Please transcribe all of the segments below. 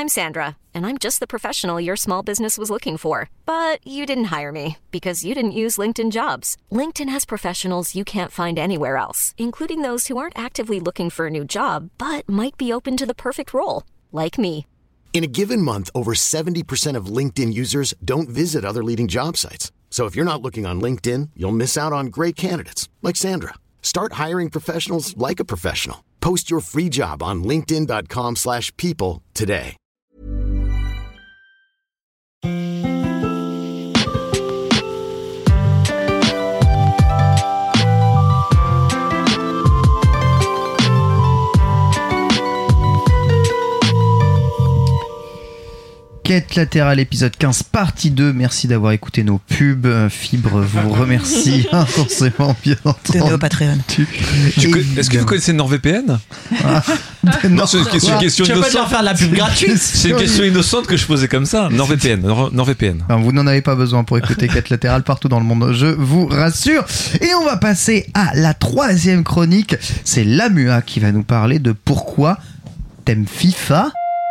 I'm Sandra, and I'm just the professional your small business was looking for. But you didn't hire me because you didn't use LinkedIn Jobs. LinkedIn has professionals you can't find anywhere else, including those who aren't actively looking for a new job, but might be open to the perfect role, like me. In a given month, over 70% of LinkedIn users don't visit other leading job sites. So if you're not looking on LinkedIn, you'll miss out on great candidates like Sandra. Start hiring professionals like a professional. Post your free job on linkedin.com/people today. Quête latérale, épisode 15, partie 2. Merci d'avoir écouté nos pubs. Fibre vous remercie intensément, bien entendu. Donnez au Patreon. Est-ce que vous connaissez NordVPN? Non, c'est une question tu vas pas leur faire de la pub gratuite. C'est une question innocente que je posais comme ça. NordVPN. Enfin, vous n'en avez pas besoin pour écouter Quête latérale partout dans le monde, je vous rassure. Et on va passer à la 3e chronique. C'est Lamua qui va nous parler de pourquoi t'aimes FIFA.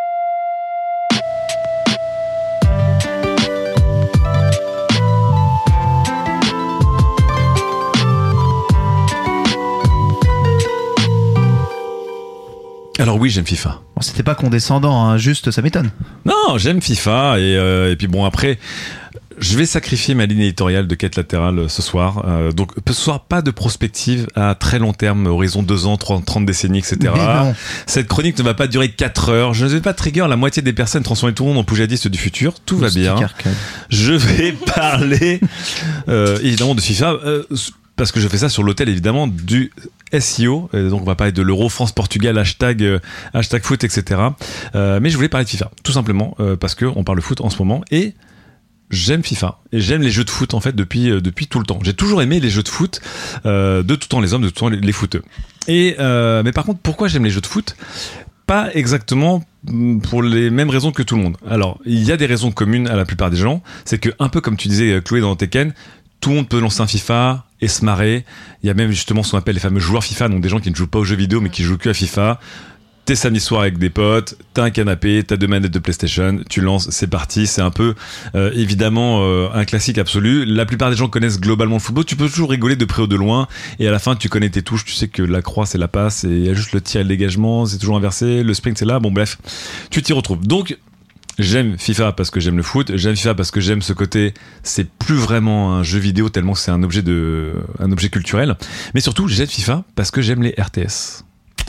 Alors oui, j'aime FIFA. Bon, c'était pas condescendant, hein, juste ça m'étonne. Non, j'aime FIFA et puis bon après, je vais sacrifier ma ligne éditoriale de Quête latérale ce soir. Donc ce soir, pas de prospective à très long terme, horizon 2 ans, 30 décennies, etc. Cette chronique ne va pas durer 4 heures. Je ne vais pas trigger la moitié des personnes, transformer tout le monde en poujadiste du futur. Tout va bien. Je vais parler évidemment de FIFA. Parce que je fais ça sur l'autel évidemment du SEO, donc on va parler de l'Euro, France-Portugal, hashtag foot, etc. Mais je voulais parler de FIFA, tout simplement parce qu'on parle de foot en ce moment et j'aime FIFA et j'aime les jeux de foot en fait depuis tout le temps. J'ai toujours aimé les jeux de foot, de tout temps les hommes, de tout temps les footeux. Et mais par contre, pourquoi j'aime les jeux de foot ? Pas exactement pour les mêmes raisons que tout le monde. Alors, il y a des raisons communes à la plupart des gens, c'est que un peu comme tu disais Chloé dans Tekken, tout le monde peut lancer un FIFA et se marrer. Il y a même justement ce qu'on appelle les fameux joueurs FIFA, donc des gens qui ne jouent pas aux jeux vidéo mais qui jouent que à FIFA. T'es samedi soir avec des potes, t'as un canapé, t'as 2 manettes de PlayStation, tu lances, c'est parti. C'est un peu évidemment un classique absolu. La plupart des gens connaissent globalement le football. Tu peux toujours rigoler de près ou de loin et à la fin tu connais tes touches. Tu sais que la croix c'est la passe et il y a juste le tir et le dégagement, c'est toujours inversé. Le sprint c'est là. Bon bref, tu t'y retrouves. Donc j'aime FIFA parce que j'aime le foot, j'aime FIFA parce que j'aime ce côté, c'est plus vraiment un jeu vidéo tellement que c'est un objet culturel, mais surtout j'aime FIFA parce que j'aime les RTS.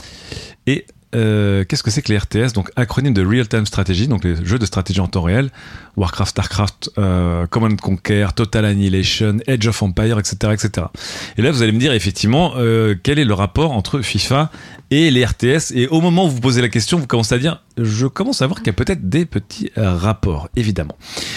Et qu'est-ce que c'est que les RTS ? Donc acronyme de Real Time Strategy, donc les jeux de stratégie en temps réel, Warcraft, Starcraft, Command & Conquer, Total Annihilation, Age of Empires, etc., etc. Et là vous allez me dire effectivement quel est le rapport entre FIFA et les RTS, et au moment où vous posez la question, vous commencez à dire, je commence à voir qu'il y a peut-être des petits rapports, évidemment.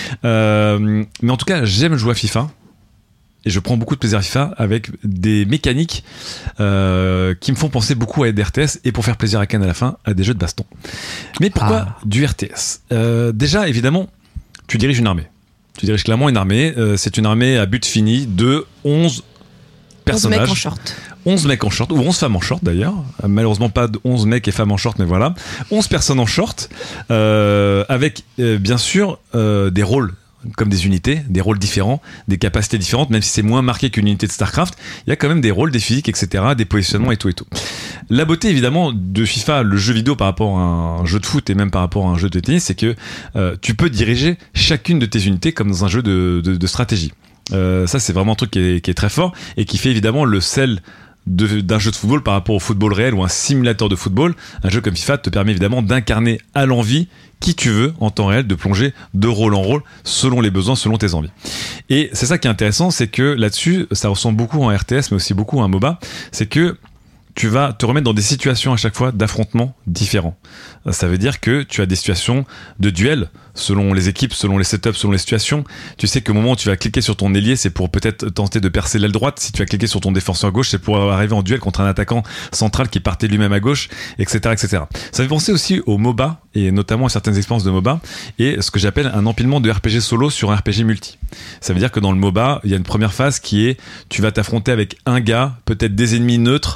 Mais en tout cas, j'aime jouer à FIFA. Et je prends beaucoup de plaisir à FIFA avec des mécaniques qui me font penser beaucoup à des RTS et pour faire plaisir à Ken à la fin, à des jeux de baston. Mais pourquoi du RTS ? Déjà, évidemment, tu diriges une armée. Tu diriges clairement une armée. C'est une armée à but fini de 11 personnages. 11 mecs en short. 11 mecs en short, ou 11 femmes en short d'ailleurs. Malheureusement pas de 11 mecs et femmes en short, mais voilà. 11 personnes en short, avec bien sûr des rôles comme des unités, des rôles différents, des capacités différentes, même si c'est moins marqué qu'une unité de Starcraft, il y a quand même des rôles, des physiques, etc., des positionnements et tout et tout. La beauté évidemment de FIFA, le jeu vidéo par rapport à un jeu de foot et même par rapport à un jeu de tennis, c'est que tu peux diriger chacune de tes unités comme dans un jeu de stratégie. Ça c'est vraiment un truc qui est très fort et qui fait évidemment le sel d'un jeu de football par rapport au football réel ou un simulateur de football. Un jeu comme FIFA te permet évidemment d'incarner à l'envie qui tu veux en temps réel, de plonger de rôle en rôle selon les besoins, selon tes envies. Et c'est ça qui est intéressant, c'est que là-dessus, ça ressemble beaucoup à un RTS mais aussi beaucoup à un MOBA, c'est que tu vas te remettre dans des situations à chaque fois d'affrontements différents. Ça veut dire que tu as des situations de duel selon les équipes, selon les setups, selon les situations. Tu sais qu'au moment où tu vas cliquer sur ton ailier, c'est pour peut-être tenter de percer l'aile droite. Si tu vas cliquer sur ton défenseur gauche, c'est pour arriver en duel contre un attaquant central qui partait lui-même à gauche, etc., etc. Ça fait penser aussi au MOBA et notamment à certaines expériences de MOBA et ce que j'appelle un empilement de RPG solo sur un RPG multi. Ça veut dire que dans le MOBA, il y a une première phase qui est tu vas t'affronter avec un gars, peut-être des ennemis neutres et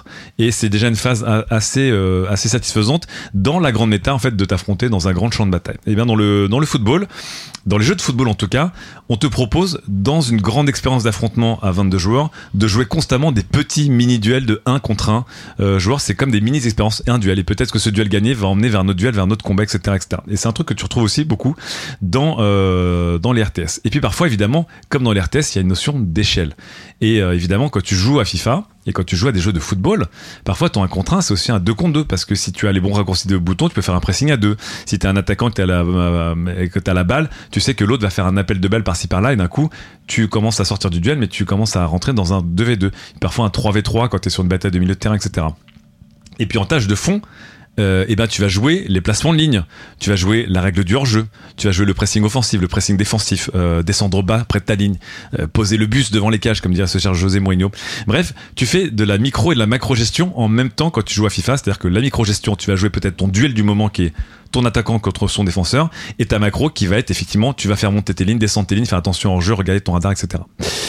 et c'est déjà une phase assez satisfaisante dans la grande méta en fait de t'affronter dans un grand champ de bataille. Et bien dans le football, dans les jeux de football en tout cas, on te propose dans une grande expérience d'affrontement à 22 joueurs de jouer constamment des petits mini-duels de 1 contre 1 joueurs. C'est comme des mini-expériences et un duel. Et peut-être que ce duel gagné va emmener vers un autre duel, vers un autre combat, etc., etc. Et c'est un truc que tu retrouves aussi beaucoup dans les RTS. Et puis parfois, évidemment, comme dans les RTS, il y a une notion d'échelle. Et évidemment, quand tu joues à FIFA et quand tu joues à des jeux de football, parfois ton 1 contre 1 c'est aussi un 2 contre 2 parce que si tu as les bons raccourcis de boutons, tu peux faire un pressing à 2. Si tu es un attaquant et que tu as la balle, tu sais que l'autre va faire un appel de balle par-ci par-là et d'un coup, tu commences à sortir du duel mais tu commences à rentrer dans un 2v2. Parfois un 3v3 quand tu es sur une bataille de milieu de terrain, etc. Et puis en tâche de fond, et ben tu vas jouer les placements de ligne, tu vas jouer la règle du hors-jeu, tu vas jouer le pressing offensif, le pressing défensif, descendre bas près de ta ligne, poser le bus devant les cages comme dirait ce cher José Mourinho. Bref, tu fais de la micro et de la macro gestion en même temps quand tu joues à FIFA, c'est-à-dire que la micro gestion, tu vas jouer peut-être ton duel du moment qui est ton attaquant contre son défenseur, et ta macro qui va être effectivement, tu vas faire monter tes lignes, descendre tes lignes, faire attention hors jeu, regarder ton radar, etc.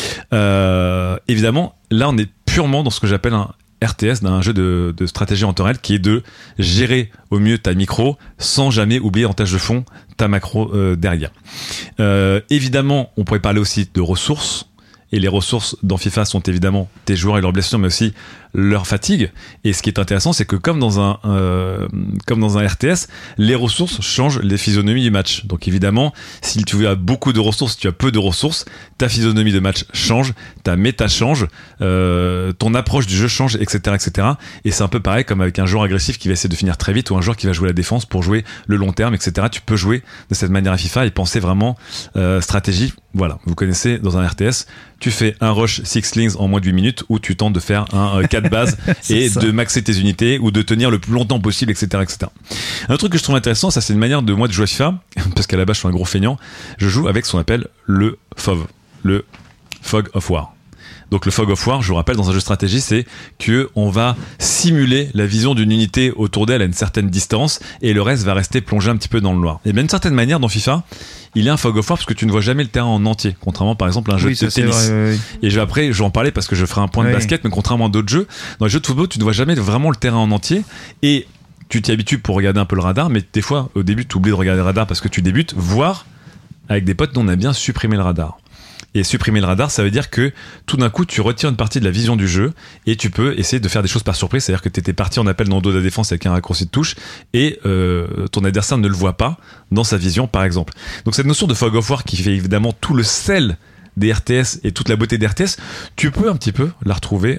Évidemment, là on est purement dans ce que j'appelle un RTS, d'un jeu de stratégie en temps réel qui est de gérer au mieux ta micro sans jamais oublier en tâche de fond ta macro derrière. Évidemment, on pourrait parler aussi de ressources. Et les ressources dans FIFA sont évidemment tes joueurs et leurs blessures, mais aussi leur fatigue. Et ce qui est intéressant, c'est que comme dans un RTS, les ressources changent les physionomies du match. Donc évidemment, si tu as beaucoup de ressources, si tu as peu de ressources, ta physionomie de match change, ta méta change, ton approche du jeu change, etc., etc. Et c'est un peu pareil comme avec un joueur agressif qui va essayer de finir très vite ou un joueur qui va jouer la défense pour jouer le long terme, etc. Tu peux jouer de cette manière à FIFA et penser vraiment stratégie. Voilà, vous connaissez dans un RTS, tu fais un rush 6 slings en moins de 8 minutes ou tu tentes de faire un 4 base et ça. De maxer tes unités ou de tenir le plus longtemps possible, etc., etc. Un truc que je trouve intéressant, ça c'est une manière de moi de jouer à FIFA, parce qu'à la base je suis un gros feignant, je joue avec ce qu'on appelle le FOV, le Fog of War. Donc le Fog of War, je vous rappelle, dans un jeu de stratégie, c'est que on va simuler la vision d'une unité autour d'elle à une certaine distance et le reste va rester plongé un petit peu dans le noir. Et bien d'une certaine manière, dans FIFA, il y a un Fog of War parce que tu ne vois jamais le terrain en entier, contrairement par exemple à un jeu de tennis. Vrai, oui. Et après, je vais en parler parce que je ferai un point de basket, mais contrairement à d'autres jeux, dans les jeux de football, tu ne vois jamais vraiment le terrain en entier et tu t'y habitues pour regarder un peu le radar, mais des fois, au début, tu oublies de regarder le radar parce que tu débutes, voire avec des potes, on a bien supprimé le radar. Et supprimer le radar, ça veut dire que tout d'un coup, tu retires une partie de la vision du jeu et tu peux essayer de faire des choses par surprise. C'est-à-dire que tu étais parti en appel dans le dos de la défense avec un raccourci de touche et ton adversaire ne le voit pas dans sa vision, par exemple. Donc cette notion de Fog of War qui fait évidemment tout le sel des RTS et toute la beauté des RTS, tu peux un petit peu la retrouver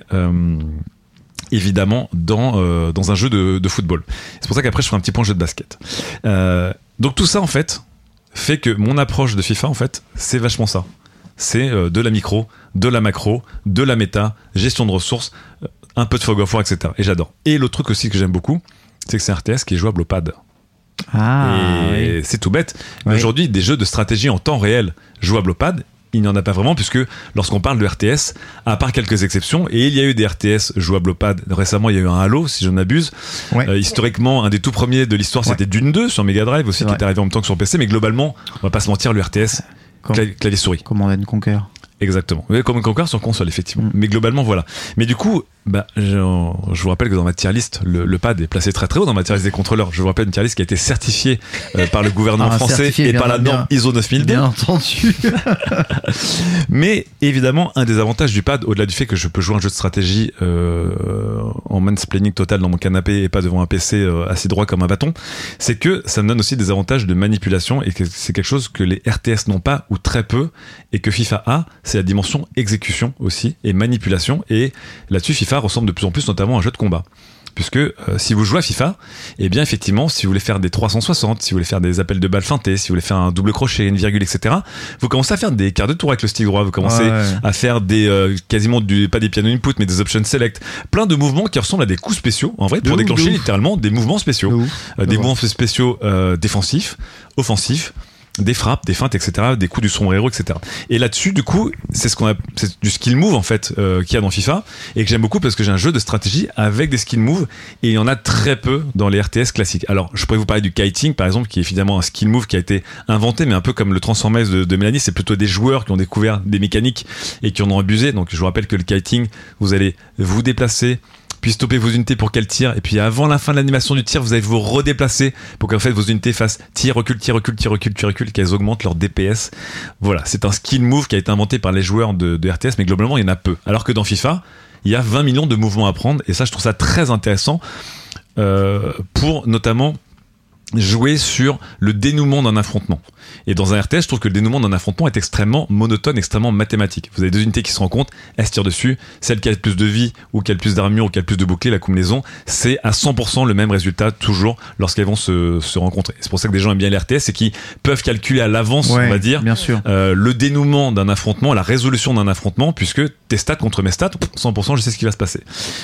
évidemment dans un jeu de football. C'est pour ça qu'après, je ferai un petit point jeu de basket. Donc tout ça, en fait que mon approche de FIFA, en fait, c'est vachement ça. C'est de la micro, de la macro, de la méta, gestion de ressources, un peu de Fog of War, etc. Et j'adore. Et l'autre truc aussi que j'aime beaucoup, c'est que c'est un RTS qui est jouable au pad. Et c'est tout bête. Mais aujourd'hui, des jeux de stratégie en temps réel jouables au pad, il n'y en a pas vraiment, puisque lorsqu'on parle de RTS, à part quelques exceptions, et il y a eu des RTS jouables au pad, récemment il y a eu un Halo, si je ne m'abuse. Historiquement, un des tout premiers de l'histoire, c'était Dune 2 sur Mega Drive aussi, qui est arrivé en même temps que sur PC, mais globalement, on va pas se mentir, le RTS, clavier-souris. Command & Conquer. Exactement. Oui, Command & Conquer sur console, effectivement. Mais globalement, voilà. Mais du coup, je vous rappelle que dans ma tier list, le pad est placé très très haut dans ma tier list des contrôleurs. Je vous rappelle une tier list qui a été certifiée par le gouvernement français et par la norme ISO 9002. Bien entendu. Mais évidemment, un des avantages du pad, au-delà du fait que je peux jouer un jeu de stratégie en mansplaining total dans mon canapé et pas devant un PC assis droit comme un bâton, c'est que ça me donne aussi des avantages de manipulation et que c'est quelque chose que les RTS n'ont pas ou très peu et que FIFA a, c'est la dimension exécution aussi et manipulation. Et là-dessus, FIFA ressemble de plus en plus notamment à un jeu de combat. Puisque si vous jouez à FIFA, eh bien effectivement, si vous voulez faire des 360, si vous voulez faire des appels de balles feintés, si vous voulez faire un double crochet, une virgule, etc., vous commencez à faire des quarts de tour avec le stick droit, vous commencez à faire des quasiment pas des piano input, mais des option select, plein de mouvements qui ressemblent à des coups spéciaux, en vrai, pour déclencher littéralement des mouvements spéciaux, des mouvements spéciaux défensifs, offensifs, des frappes, des feintes, etc., des coups du sombrero, etc. Et là-dessus, du coup, c'est du skill move en fait qu'il y a dans FIFA et que j'aime beaucoup parce que j'ai un jeu de stratégie avec des skill moves et il y en a très peu dans les RTS classiques. Alors, je pourrais vous parler du kiting par exemple, qui est évidemment un skill move qui a été inventé, mais un peu comme le Transformers de Mélanie, c'est plutôt des joueurs qui ont découvert des mécaniques et qui en ont abusé. Donc, je vous rappelle que le kiting, vous allez vous déplacer puis stopper vos unités pour qu'elles tirent, et puis avant la fin de l'animation du tir, vous allez vous redéplacer pour qu'en fait vos unités fassent tir, recul, qu'elles augmentent leur DPS. Voilà, c'est un skill move qui a été inventé par les joueurs de RTS, mais globalement il y en a peu. Alors que dans FIFA, il y a 20 millions de mouvements à prendre, et ça je trouve ça très intéressant pour notamment jouer sur le dénouement d'un affrontement. Et dans un RTS, je trouve que le dénouement d'un affrontement est extrêmement monotone, extrêmement mathématique. Vous avez deux unités qui se rencontrent, elles se tirent dessus, celle qui a le plus de vie, ou qui a le plus d'armure, ou qui a le plus de boucliers, la combinaison, c'est à 100% le même résultat, toujours, lorsqu'elles vont se rencontrer. C'est pour ça que des gens aiment bien les RTS, c'est qu'ils peuvent calculer à l'avance, on va dire, bien sûr. Le dénouement d'un affrontement, la résolution d'un affrontement, puisque tes stats contre mes stats, 100% je sais ce qui va se passer.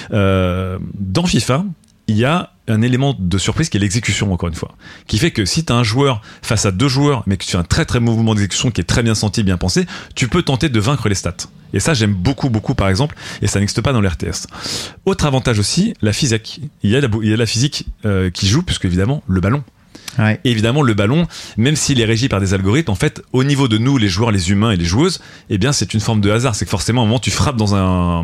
Dans FIFA, il y a un élément de surprise qui est l'exécution, encore une fois, qui fait que si tu as un joueur face à deux joueurs, mais que tu fais un très très mouvement d'exécution qui est très bien senti, bien pensé, tu peux tenter de vaincre les stats. Et ça, j'aime beaucoup, par exemple, et ça n'existe pas dans les RTS. Autre avantage aussi, la physique. Il y a la physique qui joue, puisque évidemment, le ballon. Ouais. Et évidemment, le ballon, même s'il est régi par des algorithmes, en fait, au niveau de nous, les joueurs, les humains et les joueuses, eh bien, c'est une forme de hasard. C'est que forcément, à un moment, tu frappes dans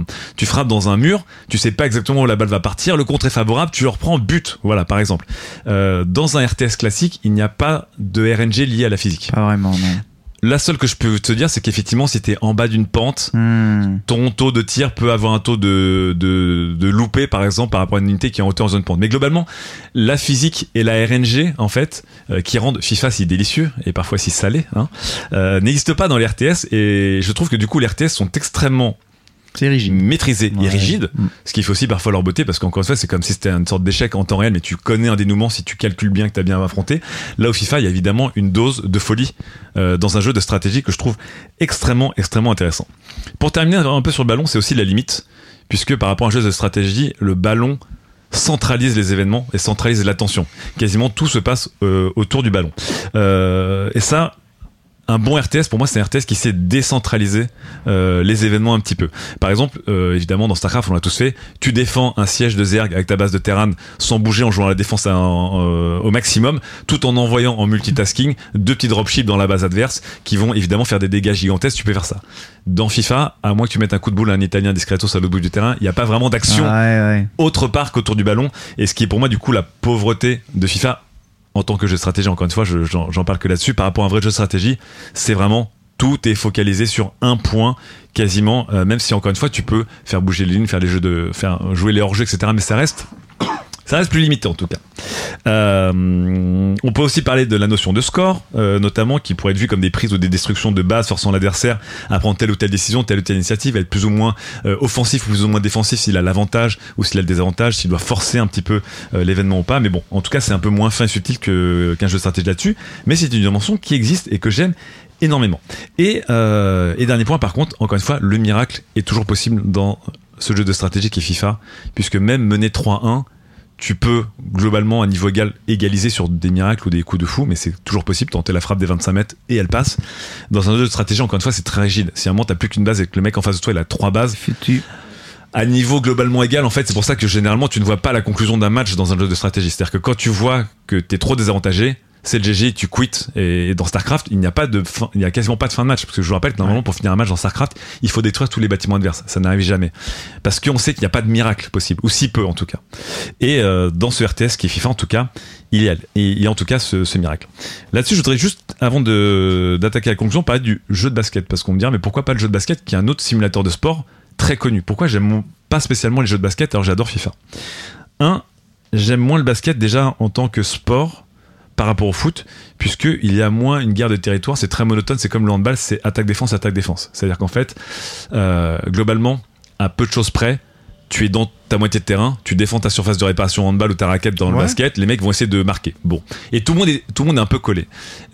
un mur, tu sais pas exactement où la balle va partir, le contre est favorable, tu le reprends, but. Voilà, par exemple. Dans un RTS classique, il n'y a pas de RNG lié à la physique. Pas vraiment, non. La seule que je peux te dire, c'est qu'effectivement, si t'es en bas d'une pente, ton taux de tir peut avoir un taux de loupé, par exemple, par rapport à une unité qui est en hauteur en zone pente. Mais globalement, la physique et la RNG, en fait, qui rendent FIFA si délicieux et parfois si salé, n'existent pas dans les RTS. Et je trouve que du coup, les RTS sont extrêmement maîtrisés et rigides, ce qui fait aussi parfois leur beauté, parce qu'encore une fois, c'est comme si c'était une sorte d'échec en temps réel, mais tu connais un dénouement si tu calcules bien que t'as bien affronté. Là, au FIFA, il y a évidemment une dose de folie dans un jeu de stratégie que je trouve extrêmement intéressant. Pour terminer un peu sur le ballon, c'est aussi la limite, puisque par rapport à un jeu de stratégie, le ballon centralise les événements et centralise l'attention. Quasiment tout se passe autour du ballon. Et ça, un bon RTS, pour moi, c'est un RTS qui sait décentraliser les événements un petit peu. Par exemple, évidemment, dans StarCraft, on l'a tous fait, tu défends un siège de Zerg avec ta base de Terran sans bouger, en jouant à la défense au maximum, tout en envoyant en multitasking 2 petits dropships dans la base adverse qui vont évidemment faire des dégâts gigantesques. Tu peux faire ça. Dans FIFA, à moins que tu mettes un coup de boule à un Italien discretos à l'autre bout du terrain, il n'y a pas vraiment d'action autre part qu'autour du ballon. Et ce qui est pour moi, du coup, la pauvreté de FIFA, en tant que jeu de stratégie, encore une fois, j'en parle que là-dessus. Par rapport à un vrai jeu de stratégie, c'est vraiment tout est focalisé sur un point quasiment. Même si encore une fois, tu peux faire bouger les lignes, faire jouer les hors-jeux, etc. Mais ça reste plus limité en tout cas. On peut aussi parler de la notion de score, notamment, qui pourrait être vue comme des prises ou des destructions de base, forçant l'adversaire à prendre telle ou telle décision, telle ou telle initiative, être plus ou moins offensif ou plus ou moins défensif, s'il a l'avantage ou s'il a le désavantage, s'il doit forcer un petit peu l'événement ou pas. Mais bon, en tout cas, c'est un peu moins fin et subtil qu'un jeu de stratégie là-dessus, mais c'est une dimension qui existe et que j'aime énormément. Et dernier point, par contre, encore une fois, le miracle est toujours possible dans ce jeu de stratégie qui est FIFA, puisque même mené 3-1, tu peux globalement à niveau égal égaliser sur des miracles ou des coups de fou, mais c'est toujours possible, tenter la frappe des 25 mètres et elle passe. Dans un jeu de stratégie, encore une fois, c'est très rigide. Si à un moment t'as plus qu'une base et que le mec en face de toi il a 3 bases, à niveau globalement égal, en fait, c'est pour ça que généralement tu ne vois pas la conclusion d'un match dans un jeu de stratégie. C'est-à-dire que quand tu vois que t'es trop désavantagé, c'est le GG, tu quittes. Et dans StarCraft, il n'y a quasiment pas de fin de match, parce que je vous rappelle que normalement pour finir un match dans StarCraft, il faut détruire tous les bâtiments adverses. Ça n'arrive jamais, parce qu'on sait qu'il n'y a pas de miracle possible, ou si peu en tout cas. Et dans ce RTS qui est FIFA, en tout cas, il y a en tout cas ce miracle. Là-dessus, je voudrais juste, avant d'attaquer la conclusion, parler du jeu de basket, parce qu'on me dit mais pourquoi pas le jeu de basket, qui est un autre simulateur de sport très connu. Pourquoi j'aime pas spécialement les jeux de basket alors j'adore FIFA? J'aime moins le basket déjà en tant que sport par rapport au foot, puisqu'il y a moins une guerre de territoire, c'est très monotone, c'est comme le handball, c'est attaque-défense. C'est-à-dire qu'en fait, globalement, à peu de choses près, tu es dans ta moitié de terrain, tu défends ta surface de réparation handball ou ta raquette dans le basket, les mecs vont essayer de marquer. Bon. Et tout le monde est un peu collé.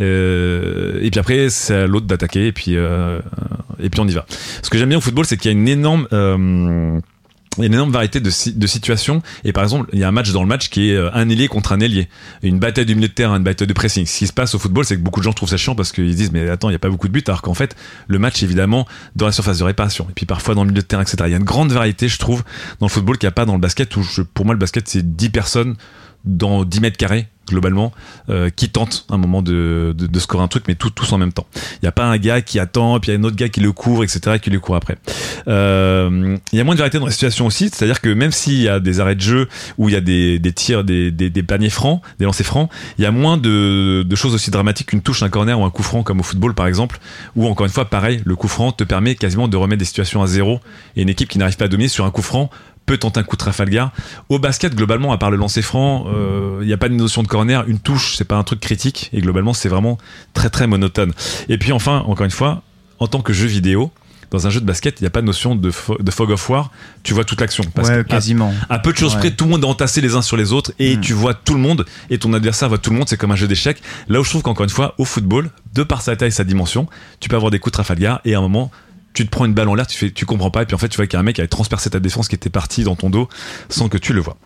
Et puis après, c'est à l'autre d'attaquer, et puis on y va. Ce que j'aime bien au football, c'est qu'il y a une énorme variété de situations, et par exemple il y a un match dans le match qui est un ailier contre un ailier, une bataille du milieu de terrain, une bataille de pressing. Ce qui se passe au football, c'est que beaucoup de gens trouvent ça chiant parce qu'ils se disent mais attends, il n'y a pas beaucoup de buts, alors qu'en fait le match est évidemment dans la surface de réparation et puis parfois dans le milieu de terrain, etc. Il y a une grande variété, je trouve, dans le football qu'il n'y a pas dans le basket, où pour moi le basket c'est 10 personnes dans 10 mètres carrés globalement, qui tentent à un moment de scorer un truc, mais tous en même temps. Il y a pas un gars qui attend, puis il y a un autre gars qui le couvre, etc., qui le court après. Il y a moins de variété dans la situation aussi, c'est-à-dire que même s'il y a des arrêts de jeu où il y a des tirs, des paniers francs, des lancers francs, il y a moins de choses aussi dramatiques qu'une touche, un corner ou un coup franc comme au football par exemple, où encore une fois pareil, le coup franc te permet quasiment de remettre des situations à zéro, et une équipe qui n'arrive pas à dominer sur un coup franc peut tenter un coup de Trafalgar. Au basket, globalement, à part le lancer franc, il n'y a pas de notion de corner, une touche, c'est pas un truc critique, et globalement c'est vraiment très très monotone. Et puis enfin, encore une fois, en tant que jeu vidéo, dans un jeu de basket, il n'y a pas de notion de fog of war. Tu vois toute l'action. Parce que quasiment. À peu de choses près, tout le monde est entassé les uns sur les autres et tu vois tout le monde et ton adversaire voit tout le monde. C'est comme un jeu d'échecs. Là où je trouve qu'encore une fois, au football, de par sa taille et sa dimension, tu peux avoir des coups de Trafalgar et à un moment, tu te prends une balle en l'air, tu comprends pas, et puis en fait tu vois qu'il y a un mec qui avait transpercé ta défense qui était parti dans ton dos sans que tu le vois.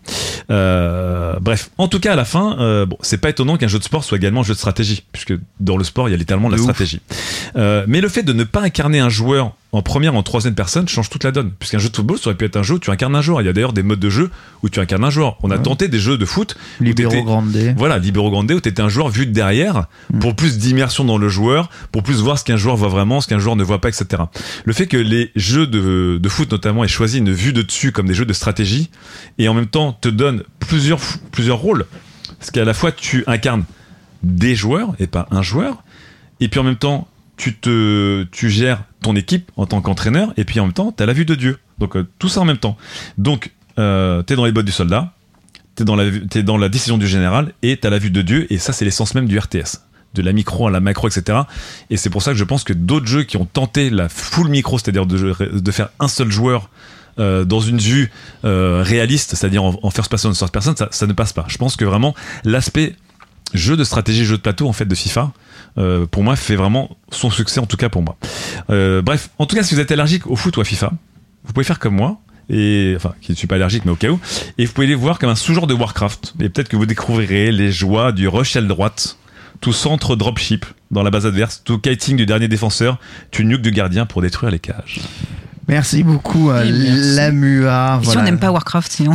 Bref, en tout cas à la fin, c'est pas étonnant qu'un jeu de sport soit également un jeu de stratégie, puisque dans le sport il y a littéralement de la stratégie. Mais le fait de ne pas incarner un joueur en première, en troisième personne change toute la donne, puisqu'un jeu de football ça aurait pu être un jeu où tu incarnes un joueur. Il y a d'ailleurs des modes de jeu où tu incarnes un joueur. On a tenté des jeux de foot Libero Grande. Voilà, Libero Grande, où t'étais un joueur vu de derrière pour plus d'immersion dans le joueur, pour plus voir ce qu'un joueur voit vraiment, ce qu'un joueur ne voit pas, etc. Le fait que les jeux de foot notamment aient choisi une vue de dessus comme des jeux de stratégie et en même temps te donne plusieurs rôles, parce qu'à la fois tu incarnes des joueurs et pas un joueur, et puis en même temps tu gères ton équipe en tant qu'entraîneur, et puis en même temps t'as la vue de Dieu, donc tout ça en même temps. Donc t'es dans les bottes du soldat, t'es dans la décision du général, et t'as la vue de Dieu, et ça c'est l'essence même du RTS, de la micro à la macro, etc. Et c'est pour ça que je pense que d'autres jeux qui ont tenté la full micro, c'est-à-dire de faire un seul joueur dans une vue réaliste, c'est-à-dire en first person, third person, ça ne passe pas. Je pense que vraiment l'aspect jeu de stratégie, jeu de plateau en fait de FIFA, pour moi fait vraiment son succès, en tout cas pour moi. Bref, en tout cas si vous êtes allergique au foot ou à FIFA, vous pouvez faire comme moi, qui ne suis pas allergique mais au cas où, et vous pouvez les voir comme un sous-genre de Warcraft, et peut-être que vous découvrirez les joies du rush aile droite, tout centre dropship dans la base adverse, tout kiting du dernier défenseur, tu nuke du gardien pour détruire les cages. Merci beaucoup à Lamua. Si on n'aime pas Warcraft, sinon.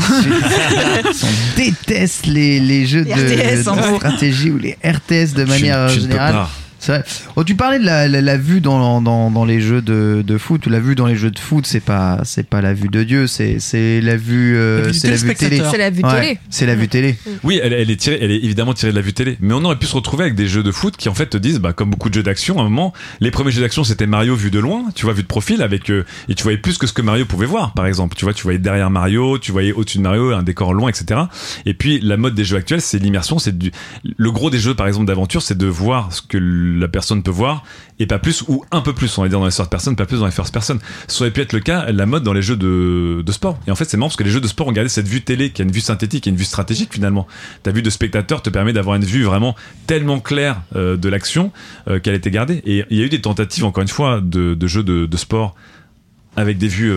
On déteste les jeux de stratégie ou les RTS de manière générale. C'est vrai. Oh, tu parlais de la vue dans les jeux de foot. La vue dans les jeux de foot, c'est pas la vue de Dieu, c'est la vue c'est la vue télé. C'est la vue télé. C'est la vue télé. Oui, elle est évidemment tirée de la vue télé. Mais on aurait pu se retrouver avec des jeux de foot qui en fait te disent, comme beaucoup de jeux d'action, à un moment, les premiers jeux d'action c'était Mario vu de loin, tu vois, vu de profil avec et tu voyais plus que ce que Mario pouvait voir. Par exemple, tu voyais derrière Mario, tu voyais au-dessus de Mario un décor loin, etc. Et puis la mode des jeux actuels, c'est l'immersion, le gros des jeux par exemple d'aventure, c'est de voir ce que la personne peut voir et pas plus, ou un peu plus, on va dire dans les third person, pas plus dans les first person. Ça aurait pu être le cas, la mode dans les jeux de sport. Et en fait c'est marrant parce que les jeux de sport ont gardé cette vue télé qui a une vue synthétique et une vue stratégique finalement. Ta vue de spectateur te permet d'avoir une vue vraiment tellement claire de l'action qu'elle a été gardée. Et il y a eu des tentatives encore une fois de jeux de sport avec des vues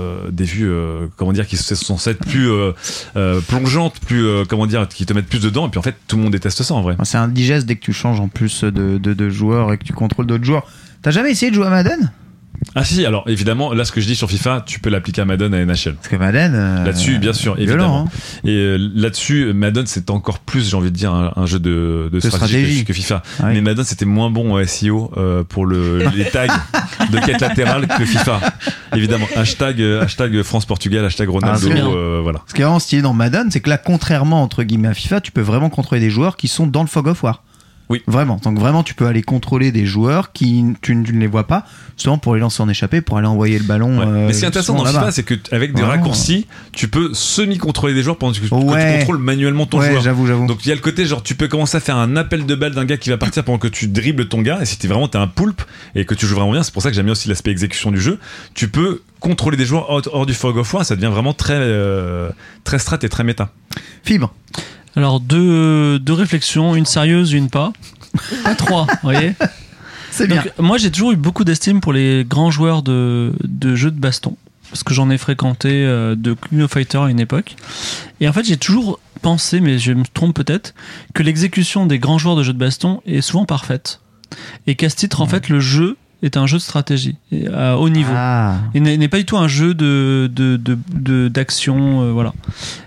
comment dire, qui sont censées être plus plongeantes, plus comment dire, qui te mettent plus dedans, et puis en fait tout le monde déteste ça en vrai. C'est indigeste dès que tu changes en plus de joueurs et que tu contrôles d'autres joueurs. T'as jamais essayé de jouer à Madden ? Ah si, alors évidemment, là ce que je dis sur FIFA, tu peux l'appliquer à Madden, à NHL. Parce que Madden... là-dessus, bien sûr, évidemment. Hein. Et là-dessus, Madden c'est encore plus, j'ai envie de dire, un jeu de stratégie que FIFA. Ah oui. Mais Madden c'était moins bon en SEO pour les tags de quête latérale que FIFA. Évidemment, hashtag France-Portugal, hashtag Ronaldo, voilà. Ce qui est vraiment stylé dans Madden, c'est que là, contrairement entre guillemets à FIFA, tu peux vraiment contrôler des joueurs qui sont dans le fog of war. Oui. Vraiment. Donc vraiment, tu peux aller contrôler des joueurs qui tu ne les vois pas, souvent pour les lancer en échappée, pour aller envoyer le ballon. Ouais. Mais ce qui est intéressant dans FIFA, c'est qu'avec des raccourcis, tu peux semi-contrôler des joueurs pendant que tu contrôles manuellement ton joueur. J'avoue. Donc il y a le côté genre tu peux commencer à faire un appel de balle d'un gars qui va partir pendant que tu dribbles ton gars, et si t'es un poulpe et que tu joues vraiment bien, c'est pour ça que j'aime bien aussi l'aspect exécution du jeu. Tu peux contrôler des joueurs hors du fog of war, ça devient vraiment très très strat et très méta. Fibre. Alors deux réflexions, une sérieuse, une pas. Pas trois, vous voyez. C'est bien. Donc, moi j'ai toujours eu beaucoup d'estime pour les grands joueurs de jeux de baston, parce que j'en ai fréquenté de King of Fighters à une époque. Et en fait j'ai toujours pensé, mais je me trompe peut-être, que l'exécution des grands joueurs de jeux de baston est souvent parfaite. Et qu'à ce titre, en fait, le jeu est un jeu de stratégie à haut niveau. Et n'est pas du tout un jeu d'action, voilà.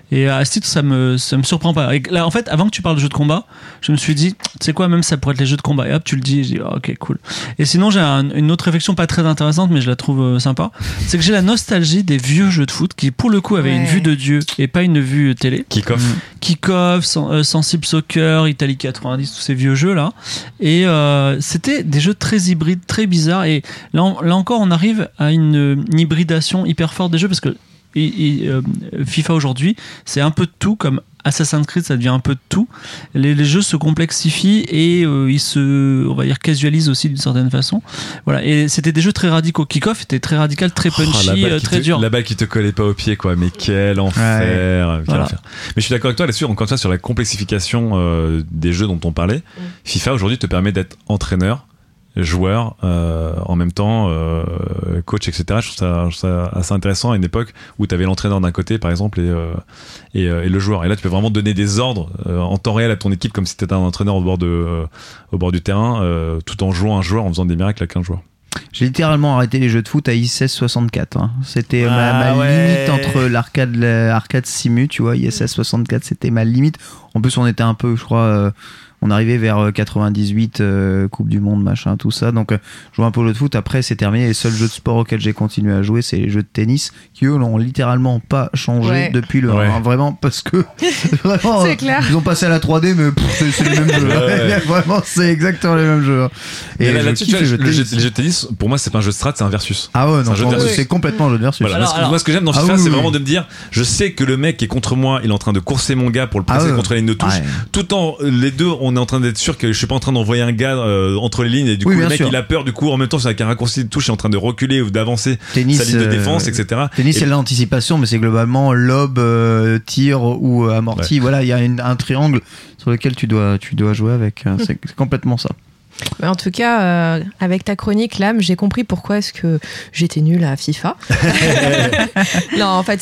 Et à ce titre, ça me surprend pas. Et là, en fait, avant que tu parles de jeux de combat, je me suis dit, tu sais quoi, même ça pourrait être les jeux de combat. Et hop, tu le dis, et je dis, ok, cool. Et sinon, j'ai une autre réflexion pas très intéressante, mais je la trouve sympa. C'est que j'ai la nostalgie des vieux jeux de foot qui, pour le coup, avaient une vue de Dieu et pas une vue télé. Kick-Off, Sensible Soccer, Italie 90, tous ces vieux jeux là. Et c'était des jeux très hybrides, très bizarres. Et là encore, on arrive à une hybridation hyper forte des jeux parce que FIFA aujourd'hui, c'est un peu de tout, comme Assassin's Creed, ça devient un peu de tout. Les jeux se complexifient et ils se, on va dire, casualisent aussi d'une certaine façon. Voilà. Et c'était des jeux très radicaux. Kick-Off était très radical, très punchy, très dur. La balle qui te collait pas au pied, quoi. Mais quel enfer. Voilà. Mais je suis d'accord avec toi là-dessus. Encore une fois, sur la complexification des jeux dont on parlait, FIFA aujourd'hui te permet d'être entraîneur, joueur, en même temps coach, etc. Je trouve ça assez intéressant à une époque où tu avais l'entraîneur d'un côté par exemple et le joueur, et là tu peux vraiment donner des ordres en temps réel à ton équipe comme si tu étais un entraîneur au bord du terrain, tout en jouant un joueur, en faisant des miracles à 15 joueurs. J'ai littéralement arrêté les jeux de foot à ISS 64. Hein. C'était ma limite entre l'arcade Simu, tu vois. ISS 64, c'était ma limite. En plus, on était un peu, je crois, on arrivait vers 98, Coupe du Monde, machin, tout ça. Donc, je jouais un peu aux jeux de foot. Après, c'est terminé. Les seuls jeux de sport auxquels j'ai continué à jouer, c'est les jeux de tennis, qui eux n'ont littéralement pas changé depuis le 1. Vraiment, parce que vraiment, c'est clair. Ils ont passé à la 3D, mais c'est les mêmes jeux. Vraiment, c'est exactement les mêmes jeux. Et là-dessus, tu vois, les jeux de tennis, pour moi, c'est pas un jeu de strat, c'est un versus. Ah ouais, non, c'est complètement un jeu de versus. Voilà. Moi, ce que j'aime dans FIFA, c'est vraiment de me dire, je sais que le mec qui est contre moi, il est en train de courser mon gars pour le presser contre la ligne de touche. Tout en les deux, on est en train d'être sûr que je suis pas en train d'envoyer un gars entre les lignes, et du coup le mec il a peur, du coup en même temps c'est avec un raccourci de touche, il est en train de reculer ou d'avancer sa ligne de défense, etc. Tennis, c'est l'anticipation, mais c'est globalement lob, tir ou amorti. Voilà, il y a un triangle sur lequel tu dois jouer avec. C'est complètement ça. Mais en tout cas, avec ta chronique, Lame, j'ai compris pourquoi est-ce que j'étais nulle à FIFA. Non, en fait,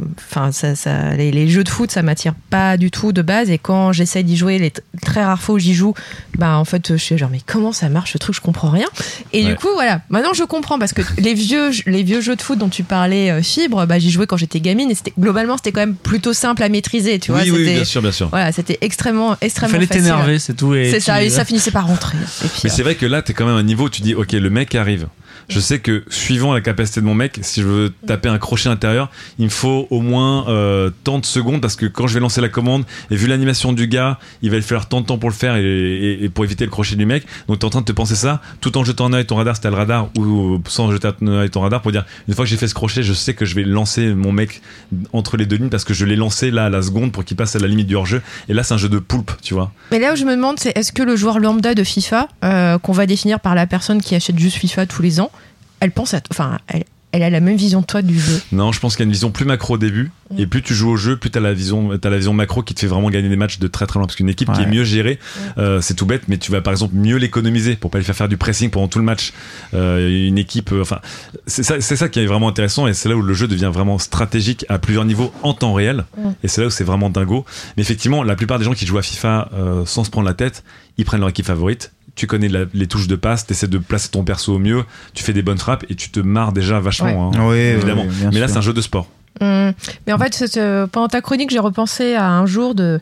les jeux de foot, ça m'attire pas du tout de base. Et quand j'essaie d'y jouer, les très rares fois où j'y joue, bah en fait, je suis genre mais comment ça marche ce truc, je comprends rien. Et du coup, voilà, maintenant je comprends parce que les vieux jeux de foot dont tu parlais, Fibre, bah j'y jouais quand j'étais gamine et globalement c'était quand même plutôt simple à maîtriser, tu vois. Oui, bien sûr. Voilà, c'était extrêmement facile. Fallait t'énerver, c'est tout. C'est ça, et ça finissait par rentrer. Mais c'est vrai que là, t'es quand même à un niveau où tu dis, ok, le mec arrive. Je sais que suivant la capacité de mon mec, si je veux taper un crochet intérieur, il me faut au moins tant de secondes, parce que quand je vais lancer la commande, et vu l'animation du gars, il va falloir tant de temps pour le faire et pour éviter le crochet du mec. Donc t'es en train de te penser ça, tout en jetant un œil ton radar si t'as le radar, ou sans jeter un œil ton radar, pour dire, une fois que j'ai fait ce crochet, je sais que je vais lancer mon mec entre les deux lignes, parce que je l'ai lancé là à la seconde pour qu'il passe à la limite du hors-jeu. Et là, c'est un jeu de poulpe, tu vois. Mais là où je me demande, c'est est-ce que le joueur lambda de FIFA, qu'on va définir par la personne qui achète juste FIFA tous les ans, elle pense elle a la même vision de toi du jeu? Non, je pense qu'il y a une vision plus macro au début, et plus tu joues au jeu, plus t'as la vision macro qui te fait vraiment gagner des matchs de très très loin, parce qu'une équipe qui est mieux gérée, c'est tout bête, mais tu vas par exemple mieux l'économiser pour pas lui faire du pressing pendant tout le match. Une équipe, c'est ça qui est vraiment intéressant, et c'est là où le jeu devient vraiment stratégique à plusieurs niveaux en temps réel, et c'est là où c'est vraiment dingo. Mais effectivement, la plupart des gens qui jouent à FIFA sans se prendre la tête, ils prennent leur équipe favorite. Tu connais les touches de passe, t'essaies de placer ton perso au mieux, tu fais des bonnes frappes et tu te marres déjà vachement, évidemment. Mais là, c'est un jeu de sport. Mais en fait, pendant ta chronique, j'ai repensé à un jour de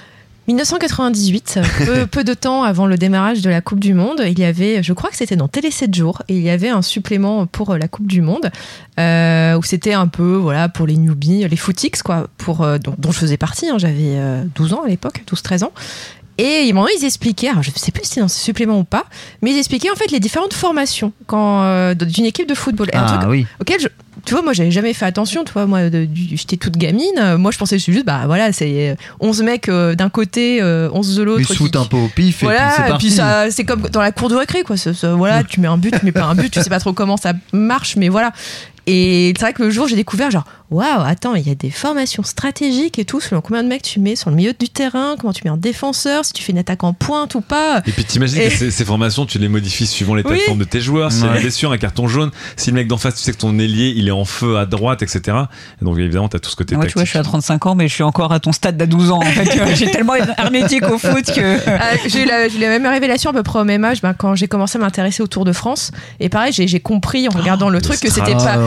1998, peu de temps avant le démarrage de la Coupe du Monde. Il y avait, je crois que c'était dans Télé 7 jours, et il y avait un supplément pour la Coupe du Monde, où c'était un peu, voilà, pour les newbies, les footix, quoi, dont je faisais partie, hein, j'avais 12 ans à l'époque, 12-13 ans. Et ils expliquaient, alors je ne sais plus si c'était dans ce supplément ou pas, mais ils expliquaient en fait les différentes formations d'une équipe de football. Et un truc auquel tu vois, moi j'avais jamais fait attention, tu vois, moi j'étais toute gamine, moi je pensais juste, bah voilà, c'est 11 mecs d'un côté, 11 de l'autre. Ils shootent un peu au pif, voilà, et puis c'est parti. Et puis ça, c'est comme dans la cour de récré, quoi. Voilà, tu mets un but, tu mets pas un but, tu sais pas trop comment ça marche, mais voilà. Et c'est vrai que le jour j'ai découvert genre waouh, attends, il y a des formations stratégiques et tout, selon combien de mecs tu mets sur le milieu du terrain, comment tu mets un défenseur, si tu fais une attaque en pointe ou pas. Et puis t'imagines que ces formations tu les modifies suivant l'état de forme de tes joueurs, s'il y a une blessure, un carton jaune, si le mec d'en face tu sais que ton ailier il est en feu à droite, etc. Et donc évidemment t'as tout ce côté moi, tactique. Tu vois, je suis à 35 ans mais je suis encore à ton stade d'à 12 ans en fait. J'ai tellement hermétique au foot que j'ai eu la même révélation à peu près au même âge, quand j'ai commencé à m'intéresser au Tour de France, et pareil j'ai compris en regardant le truc que c'était pas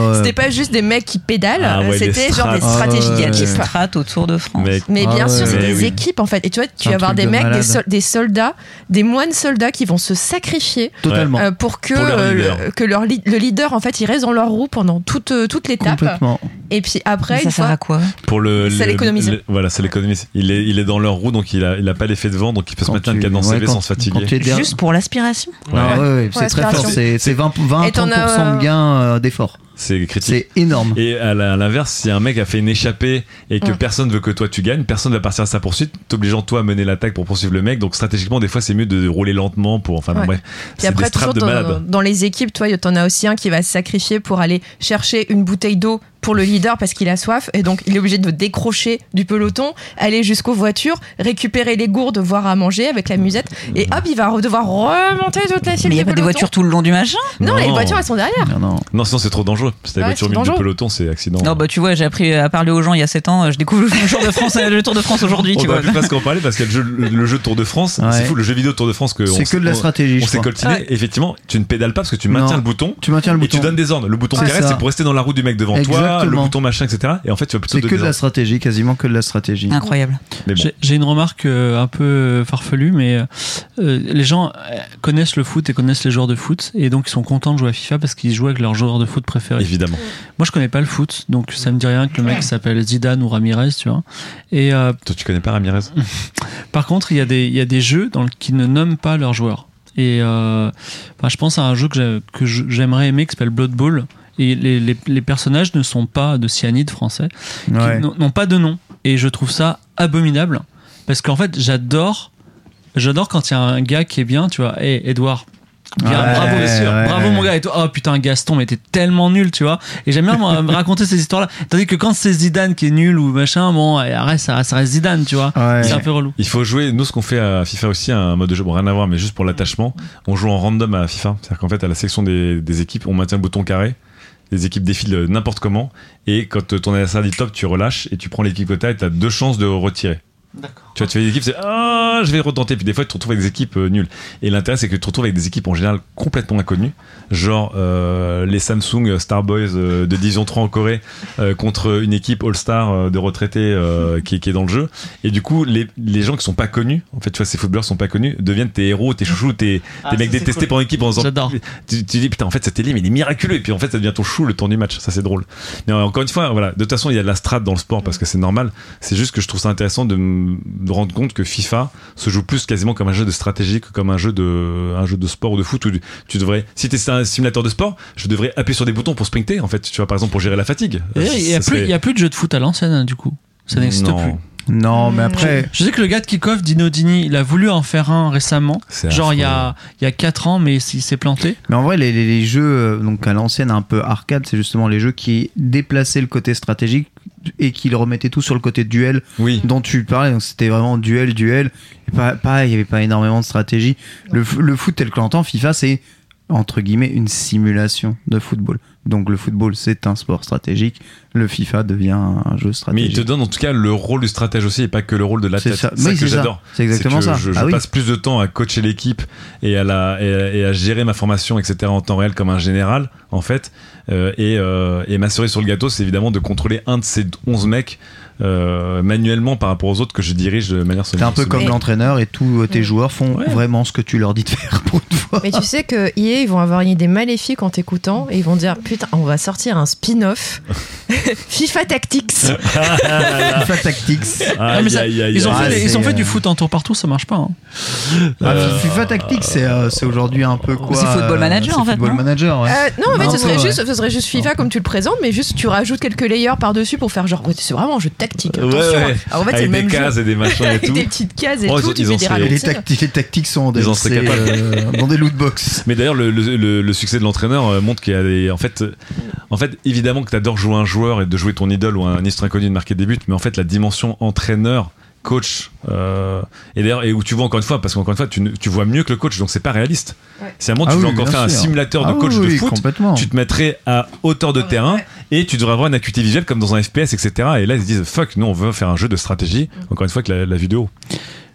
C'était pas juste des mecs qui pédalent, Ah ouais, c'était les genre des strats. stratégies Il y a des d'équipe. strates au Tour de France. Mec, Mais bien Ah sûr, ouais, c'est ouais, des oui. équipes en fait. Et tu vois, tu C'est vas un avoir truc des de mecs, malade. des soldats, des moines soldats qui vont se sacrifier Totalement. pour que, Pour leur leader. le leader en fait il reste dans leur roue pendant toute l'étape. Complètement. Et puis après, Mais ça une sert fois, à quoi? pour Ça l'économise. Voilà, ça l'économise. Il est dans leur roue, donc il a pas l'effet de vent, donc il peut se mettre un cadence élevé sans se fatiguer. Juste pour l'aspiration. Ah ouais, Pour c'est très fort. l'aspiration. C'est 20 Et t'en 30% as, de gain d'effort. C'est critique. C'est énorme. Et à l'inverse, si un mec a fait une échappée et que personne veut que toi tu gagnes, personne va partir à sa poursuite, t'obligeant toi à mener l'attaque pour poursuivre le mec. Donc stratégiquement, des fois, c'est mieux de rouler lentement pour. Enfin, bon, Ouais. bref. Puis C'est des après, straps toujours de malade. dans les équipes, toi, t'en as aussi un qui va se sacrifier pour aller chercher une bouteille d'eau pour le leader parce qu'il a soif. Et donc, il est obligé de décrocher du peloton, aller jusqu'aux voitures, récupérer les gourdes, voire à manger avec la musette. Et hop, il va devoir remonter toute la file Mais il n'y du a pas des peloton. voitures tout le long du machin? Non, les Non. voitures, elles sont derrière. Non, non. Non, sinon c'est trop dangereux. Si t'as Ouais, une voiture c'est au milieu du dangereux. peloton, c'est accident. Non, bah tu vois, j'ai appris à parler aux gens il y a 7 ans. Je découvre le Tour de France aujourd'hui, On tu va vois. plus presque en parler parce qu'il y a le jeu Tour de France. Ouais. C'est fou, le jeu vidéo Tour de France que C'est que de la stratégie, On je s'est crois. coltiné. Ouais. Effectivement, tu ne pédales pas parce que tu maintiens Non. le bouton. Tu maintiens le Et bouton. tu donnes des ordres. Le bouton C'est carré, ça. c'est pour rester dans la roue du mec devant toi, le Exactement. bouton machin, etc. Et en fait, tu vas plutôt C'est que donner de des la ordres. stratégie, quasiment que de la stratégie. Incroyable. Mais bon. J'ai une remarque un peu farfelue, mais les gens connaissent le foot et connaissent les joueurs de foot, et donc ils sont contents de jouer à FIFA parce qu'ils jouent avec leur joueur de foot préféré. Évidemment. Moi, je connais pas le foot, donc ça me dit rien que le mec s'appelle Zidane ou Ramirez, tu vois. Et Toi, tu connais pas Ramirez? par contre, il y a des jeux qui ne nomment pas leurs joueurs. Et je pense à un jeu que j'aimerais aimer qui s'appelle Blood Bowl. Et les personnages ne sont pas de cyanide français, Ouais. qui n'ont pas de nom. Et je trouve ça abominable parce qu'en fait, j'adore quand il y a un gars qui est bien, tu vois. Hey, Edouard. Bien, Ouais, bravo, bien sûr. ouais, Bravo ouais. mon gars. Et toi, oh putain, Gaston, mais t'es tellement nul, tu vois. Et j'aime bien me raconter ces histoires-là. Tandis que quand c'est Zidane qui est nul ou machin, bon, arrête, ça reste Zidane, tu vois. Ouais. C'est un peu relou. Il faut jouer, nous ce qu'on fait à FIFA aussi, un mode de jeu, bon rien à voir, mais juste pour l'attachement, on joue en random à FIFA. C'est-à-dire qu'en fait, à la section des équipes, on maintient le bouton carré, les équipes défilent n'importe comment, et quand ton adversaire dit top, tu relâches et tu prends l'équipe que t'as et t'as 2 chances de retirer. D'accord. Tu vois, tu fais des équipes, c'est je vais retenter, puis des fois tu te retrouves avec des équipes nulles. Et l'intérêt, c'est que tu te retrouves avec des équipes en général complètement inconnues, genre les Samsung Starboys de Division 3 en Corée contre une équipe All-Star de retraités qui est dans le jeu. Et du coup, les gens qui sont pas connus, en fait, tu vois, ces footballeurs sont pas connus, deviennent tes héros, tes chouchous, tes mecs détestés par l'équipe en disant, J'adore. tu dis putain, en fait, cet élim il est miraculeux, et puis en fait, ça devient ton chou le temps du match. Ça, c'est drôle. Mais encore une fois, voilà, de toute façon, il y a de la strat dans le sport parce que c'est normal. C'est juste que je trouve ça intéressant de me rendre compte que FIFA se joue plus quasiment comme un jeu de stratégie que comme un jeu de sport ou de foot où tu devrais, si t'es un simulateur de sport, je devrais appuyer sur des boutons pour sprinter, en fait, tu vois, par exemple, pour gérer la fatigue. D'ailleurs, il y a plus de jeux de foot à l'ancienne, hein, du coup. Ça n'existe Non. plus. Non, mais après. Je sais que le gars de Kickoff, Dino Dini, il a voulu en faire un récemment. C'est Genre il y affreux. a 4 ans, mais il s'est planté. Mais en vrai, les jeux donc à l'ancienne un peu arcade, c'est justement les jeux qui déplaçaient le côté stratégique et qui le remettaient tout sur le côté duel Oui. dont tu parlais. Donc c'était vraiment duel. Et pareil, il n'y avait pas énormément de stratégie. Le foot tel que l'entend FIFA, c'est entre guillemets une simulation de football. Donc le football, c'est un sport stratégique. Le FIFA devient un jeu Mais stratégique. il te donne en tout cas le rôle du stratège aussi et pas que le rôle de l'athlète. C'est ça. C'est ça Oui, que c'est ça. j'adore. C'est exactement que ça. Je Ah oui. passe plus de temps à coacher l'équipe et à gérer ma formation, etc. en temps réel comme un général, en fait. Et ma cerise sur le gâteau, c'est évidemment de contrôler un de ces 11 mecs manuellement par rapport aux autres que je dirige de manière C'est un peu comme Mais- l'entraîneur et tous tes joueurs font Ouais. vraiment ce que tu leur dis de faire pour une fois. Mais tu sais que EA, ils vont avoir une idée maléfique en t'écoutant et ils vont dire putain, on va sortir un spin-off FIFA Tactics. FIFA Tactics. Ah, mais ça- ils ont Ah, fait, ils ont c'est, fait du foot en tour par tour, ça marche pas. Hein. FIFA Tactics, c'est aujourd'hui un peu quoi C'est Football Manager, c'est en fait, Football non Manager, ouais. Non, en fait, Un ce peu, serait juste FIFA comme tu le présentes, mais juste tu rajoutes quelques layers par-dessus pour faire genre, ouais, c'est vraiment un jeu de tactique. Ouais, Attention. ouais. Alors, en fait, c'est Avec le même des cases jeu. et des machins et Avec tout. des petites cases et Oh, tout, tu ils ont fais des fait- Et ralentis. les tactiques sont Ils en seraient dans des loot box. Mais d'ailleurs, le succès de l'entraîneur montre qu'il y a des. En fait, évidemment que t'adores jouer un joueur et de jouer ton idole ou un ministre inconnu de marquer des buts, mais en fait, la dimension entraîneur, coach, et d'ailleurs, et où tu vois encore une fois, parce qu'encore une fois, tu vois mieux que le coach, donc c'est pas réaliste. Ouais. Si à un moment Ah tu veux oui, encore bien faire un sûr. simulateur de Ah coach oui, de foot, complètement. tu te mettrais à hauteur de terrain ouais. et tu devrais avoir une acuité visuelle comme dans un FPS, etc. Et là, ils se disent fuck, nous on veut faire un jeu de stratégie, encore une fois, que la vidéo.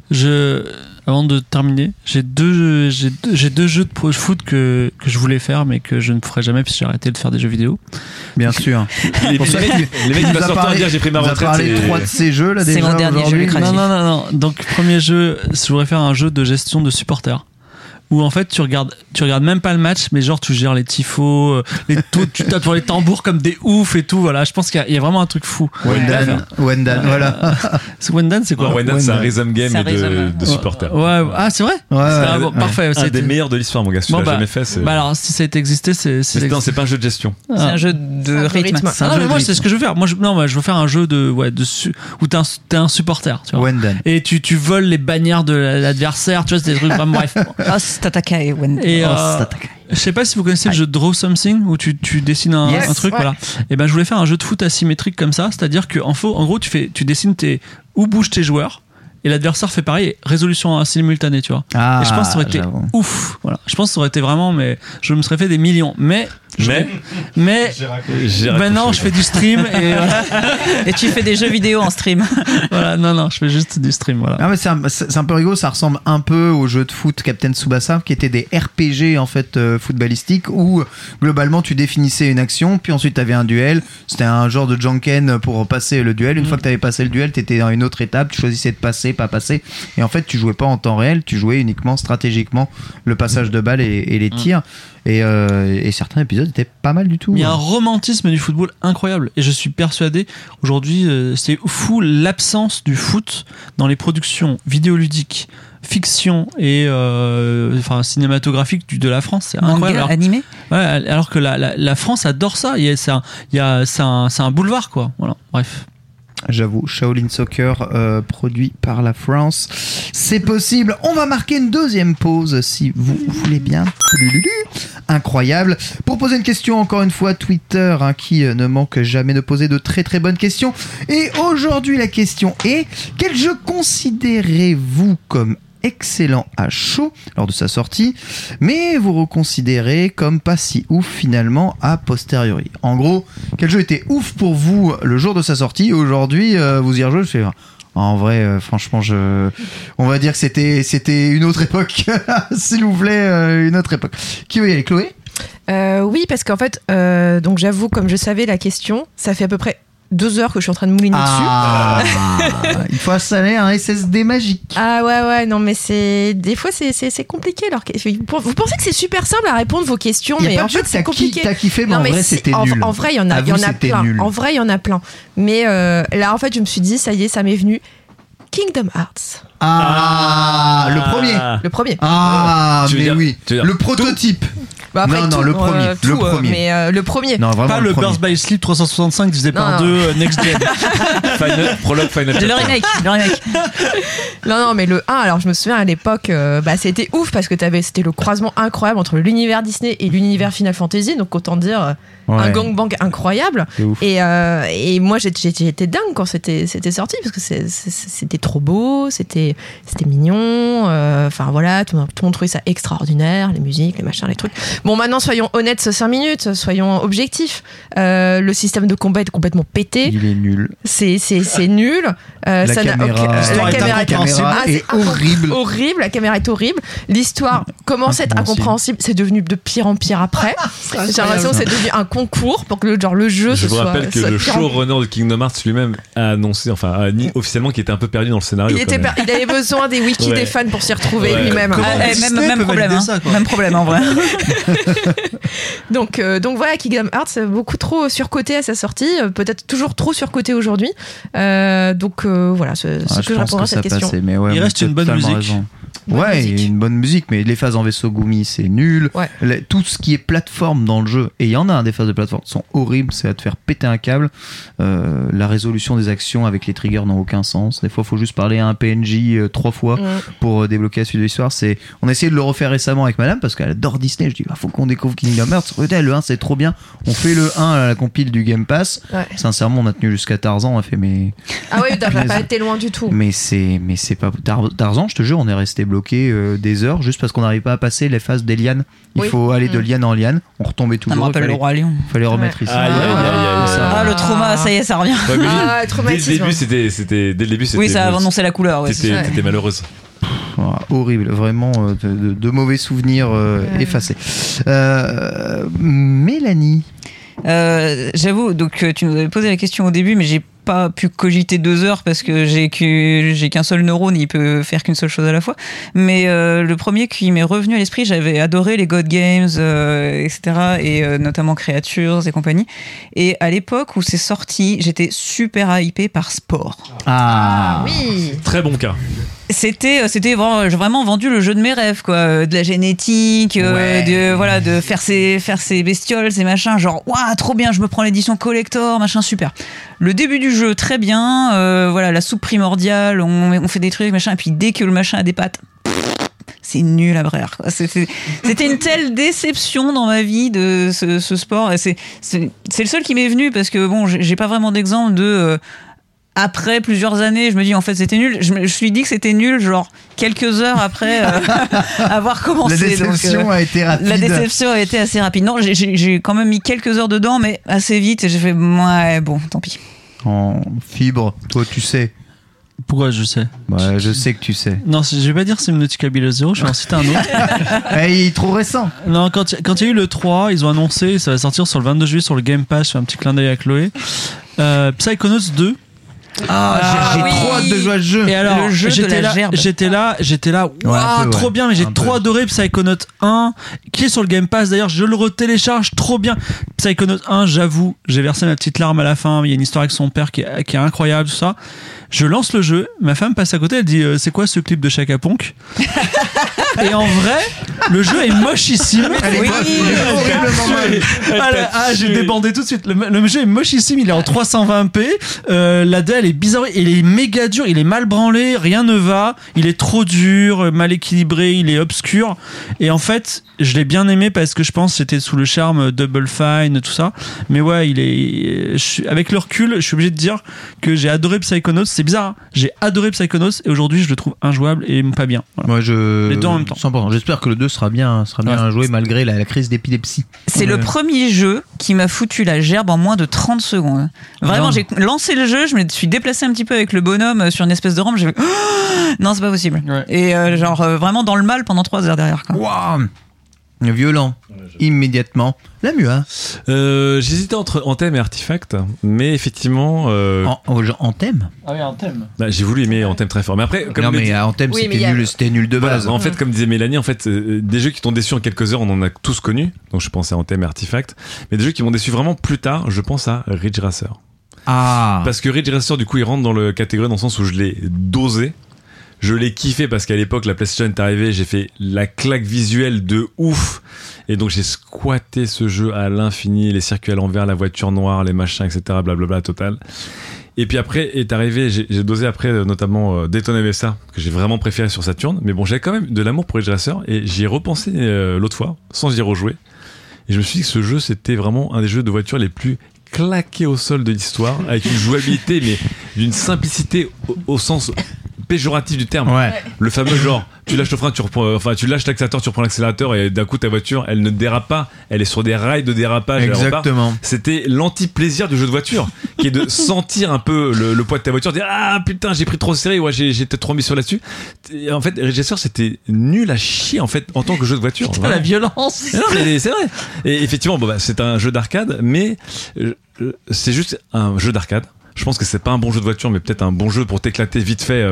Avant de terminer, j'ai deux jeux de foot que je voulais faire, mais que je ne ferai jamais puisque j'ai arrêté de faire des jeux vidéo. Bien sûr. Les mecs qui vont sortir et dire j'ai pris ma retraite. Vous avez parlé 3 de ces jeux là C'est déjà mon dernier jeu aujourd'hui. lucratif. Non. Donc, premier jeu, je voudrais faire un jeu de gestion de supporters. Où en fait tu regardes même pas le match, mais genre tu gères les tifos, tu tapes sur les tambours comme des oufs et tout. Voilà, je pense qu'il y a vraiment un truc fou. Wendan, voilà. Wendan, c'est quoi? Wendan, c'est un rhythm game C'est un rhythm. de supporters. Ouais. Ah, c'est vrai. Ouais. Parfait. Un des meilleurs de l'histoire, mon gars. Si tu l'as jamais fait, c'est. Bah alors, si ça a existé, Non, c'est pas un jeu de gestion. C'est un jeu de rythme. Mais moi, c'est ce que je veux faire. Moi, je veux faire un jeu où t'es un supporter. Tu vois. Wendan. Et tu voles les bannières de l'adversaire. Tu vois, c'est des trucs vraiment bref. Tatakai Wendan. Et je sais pas si vous connaissez le jeu Draw Something où tu dessines un truc, voilà. Et ben je voulais faire un jeu de foot asymétrique comme ça, c'est-à-dire que en gros tu dessines où bougent tes joueurs et l'adversaire fait pareil, et résolution simultanée, tu vois. Et je pense que ça aurait été ouf. Voilà. Je pense que ça aurait été vraiment, mais je me serais fait des millions. Mais maintenant je fais du stream et tu fais des jeux vidéo en stream. Voilà, non, je fais juste du stream, voilà. Ah mais c'est un peu rigolo, ça ressemble un peu au jeu de foot Captain Tsubasa qui était des RPG en fait footballistiques où globalement tu définissais une action puis ensuite tu avais un duel, c'était un genre de Janken pour passer le duel. Une fois que tu avais passé le duel, tu étais dans une autre étape, tu choisissais de passer, pas passer, et en fait tu jouais pas en temps réel, tu jouais uniquement stratégiquement le passage de balles et les tirs. Et certains épisodes étaient pas mal du tout. Il y a un romantisme du football incroyable et je suis persuadé aujourd'hui c'est fou l'absence du foot dans les productions vidéoludiques, fiction et cinématographiques de la France. C'est incroyable. Manga, animé. Ouais, alors que la France adore ça. C'est un boulevard, quoi. Voilà. Bref. J'avoue, Shaolin Soccer produit par la France. C'est possible. On va marquer une deuxième pause si vous voulez bien. Incroyable. Pour poser une question, encore une fois, Twitter qui ne manque jamais de poser de très très bonnes questions. Et aujourd'hui, la question est: quel jeu considérez-vous comme excellent à chaud lors de sa sortie, mais vous reconsidérez comme pas si ouf finalement a posteriori? En gros, quel jeu était ouf pour vous le jour de sa sortie et aujourd'hui vous y rejouez? En vrai, franchement, on va dire que c'était une autre époque. S'il vous plaît, une autre époque. Qui veut y aller, Chloé? Oui, parce qu'en fait, donc j'avoue, comme je savais la question, ça fait à peu près 2 heures que je suis en train de mouliner dessus. Il faut installer un SSD magique. Ah ouais, non mais des fois c'est compliqué. Vous pensez que c'est super simple à répondre vos questions, mais en fait c'est compliqué. T'as kiffé, mais en vrai c'était nul. En vrai il y en a plein. En vrai il y en a plein. Mais là en fait je me suis dit ça y est, ça m'est venu. Kingdom Hearts. Le premier. Oui. Le prototype. Bah après, non, le premier. Le premier. Mais le premier. Non, vraiment pas le Birth by Sleep 365 divisé par 2 Next Gen. Prologue Final Chapter. Le remake. Non, mais le 1, alors je me souviens à l'époque, c'était ouf parce que c'était le croisement incroyable entre l'univers Disney et l'univers Final Fantasy, donc autant dire un gangbang incroyable. Et moi j'étais dingue quand c'était sorti parce que c'était trop beau, c'était mignon, enfin voilà, tout le monde trouvait ça extraordinaire, les musiques, les machins, les trucs. Bon, maintenant soyons honnêtes, 5 minutes, soyons objectifs. Le système de combat est complètement pété. Il est nul. C'est nul. La caméra est horrible. Horrible, la caméra est horrible. L'histoire commence à être incompréhensible. C'est devenu de pire en pire après. J'ai l'impression que c'est devenu un concours pour que le jeu Je vous rappelle que le showrunner de Kingdom Hearts lui-même a annoncé, a dit officiellement qu'il était un peu perdu dans le scénario. Il avait besoin des wikis des fans pour s'y retrouver lui-même. Même problème en vrai. Donc voilà, Kingdom Hearts beaucoup trop surcoté à sa sortie, peut-être toujours trop surcoté aujourd'hui. Voilà, ce que je répondrai à cette question. Il reste une bonne musique. Une bonne musique, mais les phases en vaisseau Gumi c'est nul. Tout ce qui est plateforme dans le jeu, et il y en a des phases de plateforme, sont horribles, c'est à te faire péter un câble. La résolution des actions avec les triggers n'a aucun sens. Des fois il faut juste parler à un PNJ 3 fois pour débloquer la suite de l'histoire. On a essayé de le refaire récemment avec madame parce qu'elle adore Disney. Je dis faut qu'on découvre Kingdom Hearts. Le 1 c'est trop bien, on fait le 1 à la compile du Game Pass. Sincèrement on a tenu jusqu'à Tarzan, on a fait mais... Ah oui, t'as pas été loin du tout. Mais c'est pas... Tarzan, je te jure, on est resté restait bloqué des heures juste parce qu'on n'arrivait pas à passer les phases des lianes. Il faut aller de liane en liane. On retombait Ça me toujours. rappelle le Roi Lion. Il fallait remettre ici. Ah, le trauma, ça y est, ça revient. Ouais, mais dès traumatisme. le début, c'était. Oui, ça a annoncé la couleur. Ouais, T'étais malheureuse. Horrible, vraiment de mauvais souvenirs effacés. Mélanie. J'avoue, donc tu nous avais posé la question au début, mais j'ai pas pu cogiter 2 heures parce que j'ai qu'un seul neurone, il peut faire qu'une seule chose à la fois. Mais le premier qui m'est revenu à l'esprit, j'avais adoré les God Games, etc. et notamment Creatures et compagnie. Et à l'époque où c'est sorti, j'étais super hypée par Sport. Ah oui. Très bon cas. C'était vraiment vendu le jeu de mes rêves, quoi, de la génétique, de faire ces bestioles, ces machins, genre waouh, trop bien, je me prends l'édition collector, machin, super. Le début du jeu, très bien, la soupe primordiale, on fait des trucs, machin, et puis dès que le machin a des pattes, c'est nul à brère, quoi. C'était une telle déception dans ma vie de ce sport, et c'est le seul qui m'est venu parce que bon, j'ai pas vraiment d'exemple de après plusieurs années, je me dis en fait c'était nul. Je me suis dit que c'était nul, genre quelques heures après avoir commencé. La déception a été rapide. La déception a été assez rapide. Non, j'ai quand même mis quelques heures dedans, mais assez vite. Et j'ai fait ouais, bon, tant pis. En fibre, toi tu sais. Pourquoi je sais? Ouais, je sais que tu sais. Non, je vais pas dire Subnautica Below Zero, je vais en citer un autre. Il est trop récent. Non, quand il y a eu le 3, ils ont annoncé, ça va sortir sur le 22 juillet sur le Game Pass, je fais un petit clin d'œil à Chloé. Psychonauts 2. J'ai trop hâte de jouer à ce jeu. Et alors, le jeu de la gerbe. j'étais là, waouh, trop bien, mais j'ai trop adoré Psychonauts 1, qui est sur le Game Pass d'ailleurs, je le retélécharge, trop bien. Psychonauts 1, j'avoue, j'ai versé ma petite larme à la fin, il y a une histoire avec son père qui est incroyable, tout ça. Je lance le jeu, ma femme passe à côté, elle dit c'est quoi ce clip de Chaka Ponk? Et en vrai, le jeu est mochissime. J'ai débandé tout de suite. Le jeu est mochissime, il est en 320p. La DL est bizarre, il est méga dur, il est mal branlé, rien ne va, il est trop dur, mal équilibré, il est obscur. Et en fait, je l'ai bien aimé parce que je pense que c'était sous le charme Double Fine, tout ça. Mais ouais, avec le recul, je suis obligé de dire que j'ai adoré Psychonauts. C'est bizarre, hein, j'ai adoré Psychonauts et aujourd'hui je le trouve injouable et pas bien. Voilà. Moi, Les deux en même temps. 100%. J'espère que le 2 sera bien joué malgré la crise d'épilepsie. C'est le premier jeu qui m'a foutu la gerbe en moins de 30 secondes. Vraiment, j'ai lancé le jeu, je me suis déplacé un petit peu avec le bonhomme sur une espèce de rampe, j'ai fait non, c'est pas possible. Ouais. Et vraiment dans le mal pendant 3 heures derrière, quoi. Waouh, violent. Immédiatement. La MUA. J'hésitais entre Anthem et Artifact, mais effectivement. Anthem. Ah oui, Anthem. Bah, j'ai voulu aimer Anthem très fort, mais après. Anthem, c'était nul de base. En fait, comme disait Mélanie, en fait, des jeux qui t'ont déçu en quelques heures, on en a tous connus. Donc je pense à Anthem et Artifact, mais des jeux qui m'ont déçu vraiment plus tard, je pense à Ridge Racer. Parce que Ridge Racer, du coup, il rentre dans le catégorie dans le sens où je l'ai dosé. Je l'ai kiffé parce qu'à l'époque, la PlayStation est arrivée, j'ai fait la claque visuelle de ouf. Et donc, j'ai squatté ce jeu à l'infini, les circuits à l'envers, la voiture noire, les machins, etc., blablabla, total. Et puis après, est arrivé, j'ai dosé après, notamment Daytona USA, que j'ai vraiment préféré sur Saturn. Mais bon, j'avais quand même de l'amour pour Ridge Racer et j'y ai repensé l'autre fois, sans y rejouer. Et je me suis dit que ce jeu, c'était vraiment un des jeux de voiture les plus claqués au sol de l'histoire, avec une jouabilité, mais d'une simplicité au sens péjoratif du terme. Ouais. Le fameux genre, tu lâches le frein, tu lâches l'accélérateur, tu reprends l'accélérateur et d'un coup ta voiture, elle ne dérape pas, elle est sur des rails de dérapage. Exactement. C'était l'anti-plaisir du jeu de voiture, qui est de sentir un peu le poids de ta voiture, dire ah putain j'ai pris trop serré, ouais j'étais trop ambitieux là-dessus. Et en fait, Ridge Racer c'était nul à chier en fait en tant que jeu de voiture. Putain, la violence. Non, mais c'est vrai. Et effectivement, c'est un jeu d'arcade, mais c'est juste un jeu d'arcade. Je pense que c'est pas un bon jeu de voiture, mais peut-être un bon jeu pour t'éclater vite fait,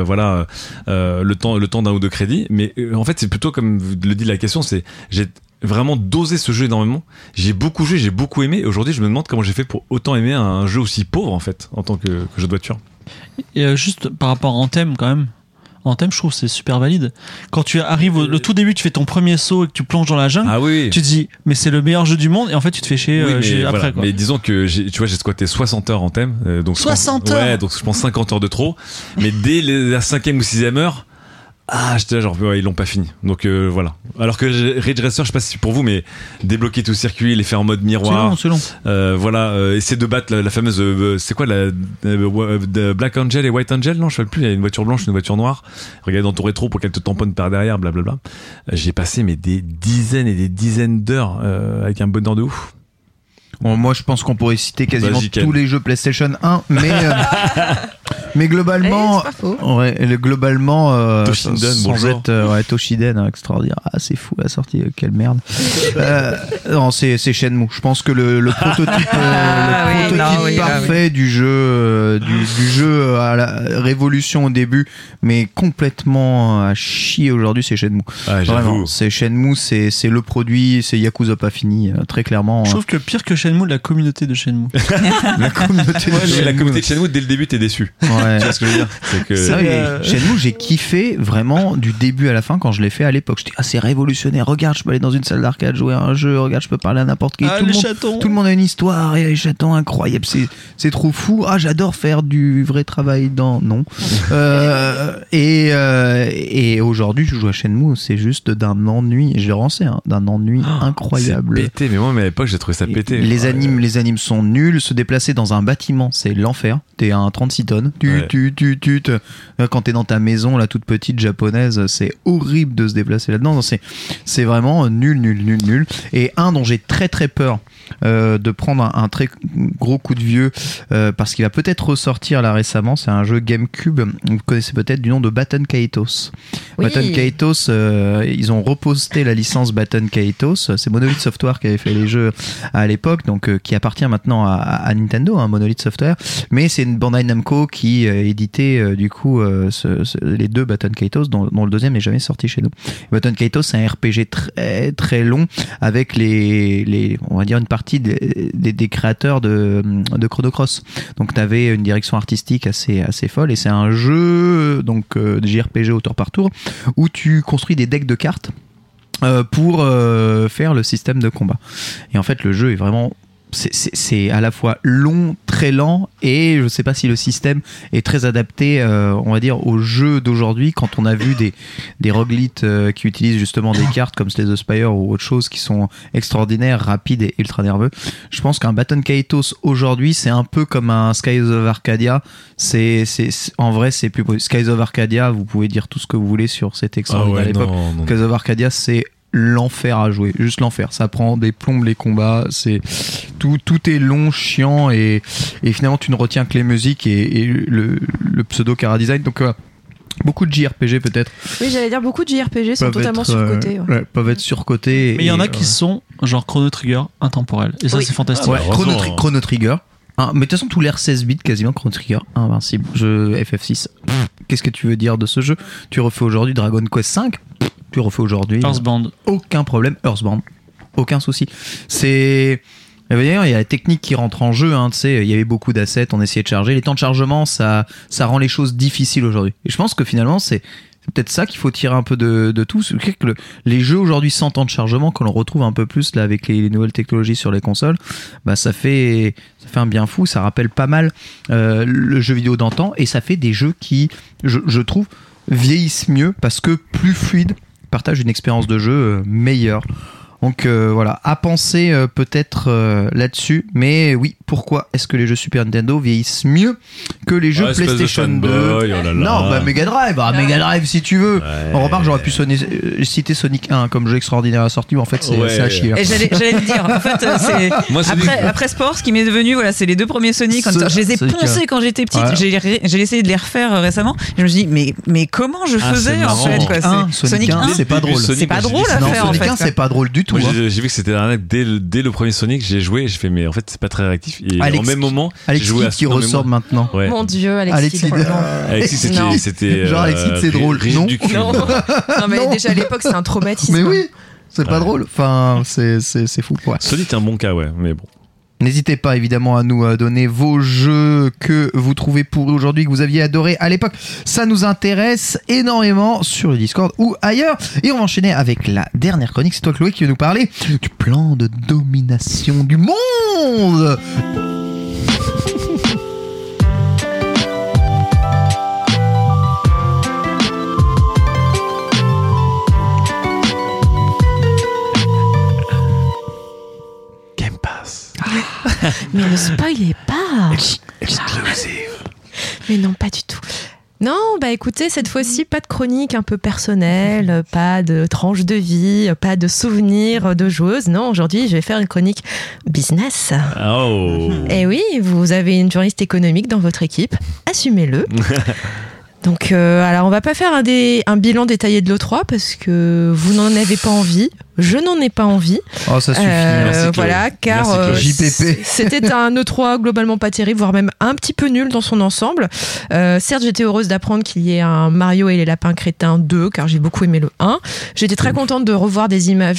le temps d'un ou deux crédits. Mais en fait, c'est plutôt comme le dit la question, j'ai vraiment dosé ce jeu énormément. J'ai beaucoup joué, j'ai beaucoup aimé. Et aujourd'hui, je me demande comment j'ai fait pour autant aimer un jeu aussi pauvre en fait, en tant que jeu de voiture. Et juste par rapport à Anthem quand même. Anthem, je trouve c'est super valide. Quand tu arrives au tout début, tu fais ton premier saut et que tu plonges dans la jungle, tu te dis mais c'est le meilleur jeu du monde et en fait tu te fais chier après. Voilà. Quoi. Mais disons que j'ai squatté 60 heures Anthem, donc 60 heures. Ouais, donc je pense 50 heures de trop. Mais dès la 5e ou 6e heure, j'étais là genre ouais, ils l'ont pas fini. Donc voilà. Alors que Ridge Racer, je sais pas si c'est pour vous, mais débloquer tout le circuit, les faire en mode miroir. C'est long. Voilà, essayer de battre la fameuse c'est quoi de Black Angel et White Angel, non je sais plus, il y a une voiture blanche, une voiture noire. Regarde dans ton rétro pour qu'elle te tamponne par derrière, blablabla. J'ai passé des dizaines et des dizaines d'heures avec un bonheur de ouf. Bon, moi, je pense qu'on pourrait citer quasiment Vas-y, Ken. tous les jeux PlayStation 1, mais globalement, c'est pas faux. globalement, Toshinden, sans bonjour. être Toshiden, extraordinaire. Ah, c'est fou la sortie, quelle merde. Non, c'est Shenmue. Je pense que le prototype, parfait du jeu, du jeu à la révolution au début, mais complètement à chier aujourd'hui, c'est Shenmue. Ah, j'avoue. Vraiment, c'est Shenmue, c'est le produit, c'est Yakuza pas fini, très clairement. Je trouve que pire que Shenmue, la communauté de Shenmue. La communauté de Ouais, mais la Shenmue. communauté de Shenmue dès le début t'es déçu. Ouais. Tu vois ce que je veux dire? C'est que C'est vrai, mais Shenmue, j'ai kiffé vraiment du début à la fin quand je l'ai fait à l'époque. J'étais c'est révolutionnaire. Regarde, je peux aller dans une salle d'arcade jouer à un jeu. Regarde, je peux parler à n'importe qui. Ah, les chatons. Tout le monde a une histoire et les chatons incroyables. C'est trop fou. Ah, j'adore faire du vrai travail non. Et aujourd'hui, je joue à Shenmue. C'est juste d'un ennui. Je le renseigne, d'un ennui incroyable. C'est pété, mais moi à l'époque j'ai trouvé ça pété. Les animes sont nuls. Se déplacer dans un bâtiment, c'est l'enfer. T'es à un 36 tonnes. Quand t'es dans ta maison, la toute petite japonaise, c'est horrible de se déplacer là-dedans. C'est vraiment nul. Et un dont j'ai très très peur de prendre un très gros coup de vieux parce qu'il va peut-être ressortir là récemment, c'est un jeu GameCube. Vous connaissez peut-être du nom de Baton Kaitos. Oui. Baton Kaitos, ils ont reposté la licence Baton Kaitos. C'est Monolith Software qui avait fait les jeux à l'époque, donc qui appartient maintenant à Nintendo, Monolith Software. Mais c'est une Bandai Namco qui éditait du coup les deux Baton Kaitos, dont le deuxième n'est jamais sorti chez nous. Baton Kaitos, c'est un RPG très très long avec on va dire une partie des créateurs de Chrono Cross. Donc t'avais une direction artistique assez folle et c'est un jeu donc de JRPG au tour par tour où tu construis des decks de cartes pour faire le système de combat. Et en fait le jeu est vraiment c'est à la fois long, très lent, et je sais pas si le système est très adapté, on va dire, aux jeux d'aujourd'hui, quand on a vu des roguelites qui utilisent justement des cartes comme Slay the Spire ou autre chose qui sont extraordinaires, rapides et ultra nerveux. Je pense qu'un Baton Kaitos aujourd'hui, c'est un peu comme un Skies of Arcadia. En vrai, c'est plus possible. Skies of Arcadia, vous pouvez dire tout ce que vous voulez sur cet extraordinaire à l'époque. Non. Skies of Arcadia, c'est l'enfer à jouer, juste l'enfer. Ça prend des plombes les combats, tout est long, chiant et finalement tu ne retiens que les musiques et le pseudo chara design. Donc beaucoup de JRPG peut-être. Oui, j'allais dire beaucoup de JRPG sont totalement surcotés. Ouais. Peuvent être surcotés. Mais il y en a qui sont genre Chrono Trigger intemporels. Et ça, Oui. c'est fantastique. Ouais, heureusement. Chrono Trigger. Mais de toute façon, tous les R16 bits, quasiment Chrono Trigger, invincible. Jeu FF6. Qu'est-ce que tu veux dire de ce jeu? Tu refais aujourd'hui Dragon Quest 5. Tu refais aujourd'hui. Earthbound. Aucun problème. Earthbound. Aucun souci. D'ailleurs, il y a la technique qui rentre en jeu, tu sais, il y avait beaucoup d'assets, on essayait de charger. Les temps de chargement, ça rend les choses difficiles aujourd'hui. Et je pense que finalement, c'est peut-être ça qu'il faut tirer un peu de tout. C'est que les jeux aujourd'hui sans temps de chargement, quand on retrouve un peu plus là avec les nouvelles technologies sur les consoles, bah ça fait un bien fou. Ça rappelle pas mal le jeu vidéo d'antan et ça fait des jeux qui, je trouve, vieillissent mieux parce que plus fluides, partagent une expérience de jeu meilleure. Donc voilà, à penser peut-être là-dessus. Mais oui, pourquoi est-ce que les jeux Super Nintendo vieillissent mieux que les jeux PlayStation 2 Non, bah Mega Drive, Mega Drive si tu veux. On remarque, j'aurais pu citer Sonic 1 comme jeu extraordinaire à la sortie, mais en fait c'est à chier. Et j'allais te dire, en fait, après Sport, ce qui m'est devenu, voilà, c'est les deux premiers Sonic. Je les ai poncés quand j'étais petite. Ouais. J'ai essayé de les refaire récemment. Je me suis dit, mais comment je faisais en fait quoi, Sonic 1, c'est pas drôle. C'est pas drôle à faire en fait. Sonic 1, c'est pas drôle du tout. Moi, j'ai vu que c'était l'arnaque dès le premier Sonic, j'ai joué et j'ai fait mais en fait c'est pas très réactif et Alex, en même moment Alex j'ai joué à qui ressort maintenant. Ouais. Mon Dieu, Alexis. C'était genre Alexis c'est drôle. Non. Non mais déjà à l'époque c'est un traumatisme. Mais oui, c'est pas drôle. Enfin, c'est fou quoi. Sonic est un bon cas mais bon. N'hésitez pas évidemment à nous donner vos jeux que vous trouvez pourris aujourd'hui, que vous aviez adoré à l'époque. Ça nous intéresse énormément sur le Discord ou ailleurs. Et on va enchaîner avec la dernière chronique. C'est toi Chloé qui va nous parler du plan de domination du monde. Mais ne spoilez pas. Exclusive. Mais non, pas du tout. Non, bah écoutez, cette fois-ci, pas de chronique un peu personnelle, pas de tranche de vie, pas de souvenirs de joueuse. Non, aujourd'hui, je vais faire une chronique business. Oh. Et oui, vous avez une journaliste économique dans votre équipe, assumez-le. Donc, alors on va pas faire un bilan détaillé de l'E3 parce que vous n'en avez pas envie. Je n'en ai pas envie. Oh, ça suffit. Merci, voilà, car JPP. c'était un E3 globalement pas terrible, voire même un petit peu nul dans son ensemble. Certes, j'étais heureuse d'apprendre qu'il y ait un Mario et les lapins crétins 2, car j'ai beaucoup aimé le 1. J'étais très contente de revoir des images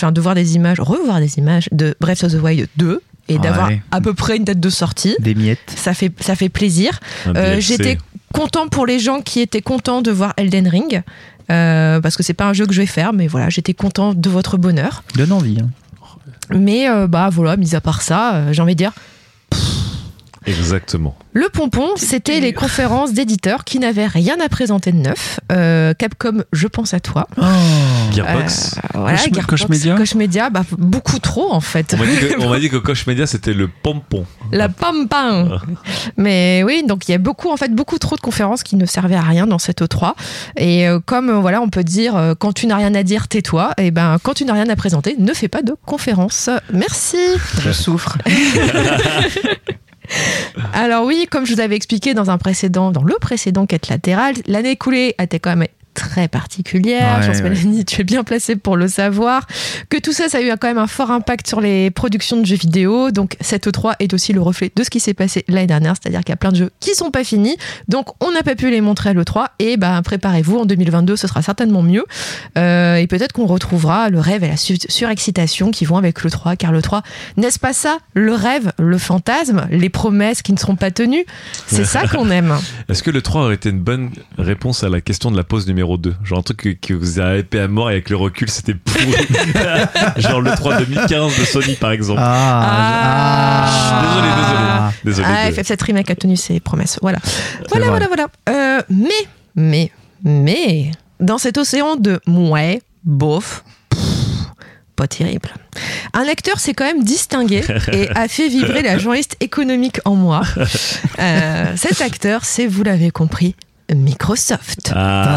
de Breath of the Wild 2. Et d'avoir à peu près une date de sortie. Des miettes. Ça fait plaisir. J'étais content pour les gens qui étaient contents de voir Elden Ring. Parce que c'est pas un jeu que je vais faire, mais voilà, j'étais content de votre bonheur. Donne envie. Hein. Mais voilà, mis à part ça, j'ai envie de dire. Exactement. Le pompon, c'était les conférences d'éditeurs qui n'avaient rien à présenter de neuf. Capcom, je pense à toi. Gearbox. Voilà, Koch Media. Koch Media, bah, beaucoup trop en fait. On m'a dit que Koch Media c'était le pompon. La pam-pam. Mais oui, donc il y a beaucoup trop de conférences qui ne servaient à rien dans cette E3. Et comme voilà, on peut dire quand tu n'as rien à dire, tais-toi. Et ben quand tu n'as rien à présenter, ne fais pas de conférence. Merci. Je souffre. Alors oui, comme je vous avais expliqué dans le précédent quête latérale, l'année écoulée a été quand même très particulière. Je pense que Mélanie, tu es bien placée pour le savoir. Que tout ça a eu quand même un fort impact sur les productions de jeux vidéo. Donc cette E3 est aussi le reflet de ce qui s'est passé l'année dernière, c'est-à-dire qu'il y a plein de jeux qui sont pas finis. Donc on n'a pas pu les montrer à l'E3 et préparez-vous, en 2022 ce sera certainement mieux. Et peut-être qu'on retrouvera le rêve et la surexcitation qui vont avec l'E3, car l'E3, n'est-ce pas ça? Le rêve, le fantasme, les promesses qui ne seront pas tenues. C'est ça qu'on aime. Est-ce que le 3 aurait été une bonne réponse à la question de la pause numéro 2? Genre un truc que vous avez épais à mort et avec le recul c'était pourri. Genre le 3 2015 de Sony par exemple. Désolé. FF7 Remake a tenu ses promesses. Voilà. Mais dans cet océan de bof, pas terrible. Un acteur s'est quand même distingué et a fait vibrer la journaliste économique en moi. Cet acteur, c'est, vous l'avez compris, Microsoft.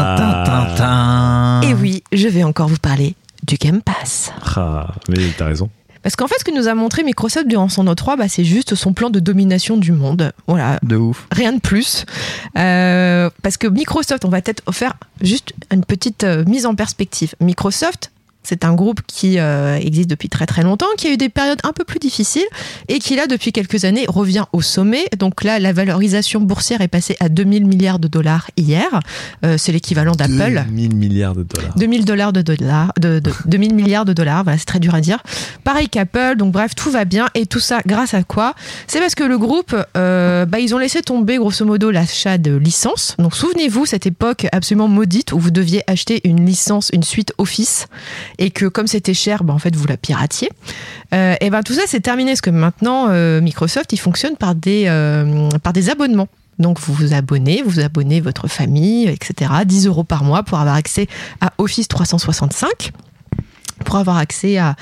Et oui, je vais encore vous parler du Game Pass. Mais t'as raison. Parce qu'en fait, ce que nous a montré Microsoft durant son E3, c'est juste son plan de domination du monde. Voilà. De ouf. Rien de plus. Parce que Microsoft, on va peut-être faire juste une petite mise en perspective. Microsoft, c'est un groupe qui existe depuis très très longtemps, qui a eu des périodes un peu plus difficiles et qui là depuis quelques années revient au sommet. Donc là la valorisation boursière est passée à 2000 milliards de dollars hier. C'est l'équivalent d'Apple. 2000 milliards de dollars. 2000 milliards de dollars, voilà, c'est très dur à dire. Pareil qu'Apple, donc bref, tout va bien et tout ça grâce à quoi? C'est parce que le groupe, ils ont laissé tomber grosso modo l'achat de licences. Donc souvenez-vous cette époque absolument maudite où vous deviez acheter une licence, une suite Office. Et que comme c'était cher, en fait vous la piratiez. Et tout ça c'est terminé parce que maintenant Microsoft il fonctionne par des abonnements. Donc vous vous abonnez votre famille, etc. 10 € par mois pour avoir accès à Office 365. Pour avoir accès à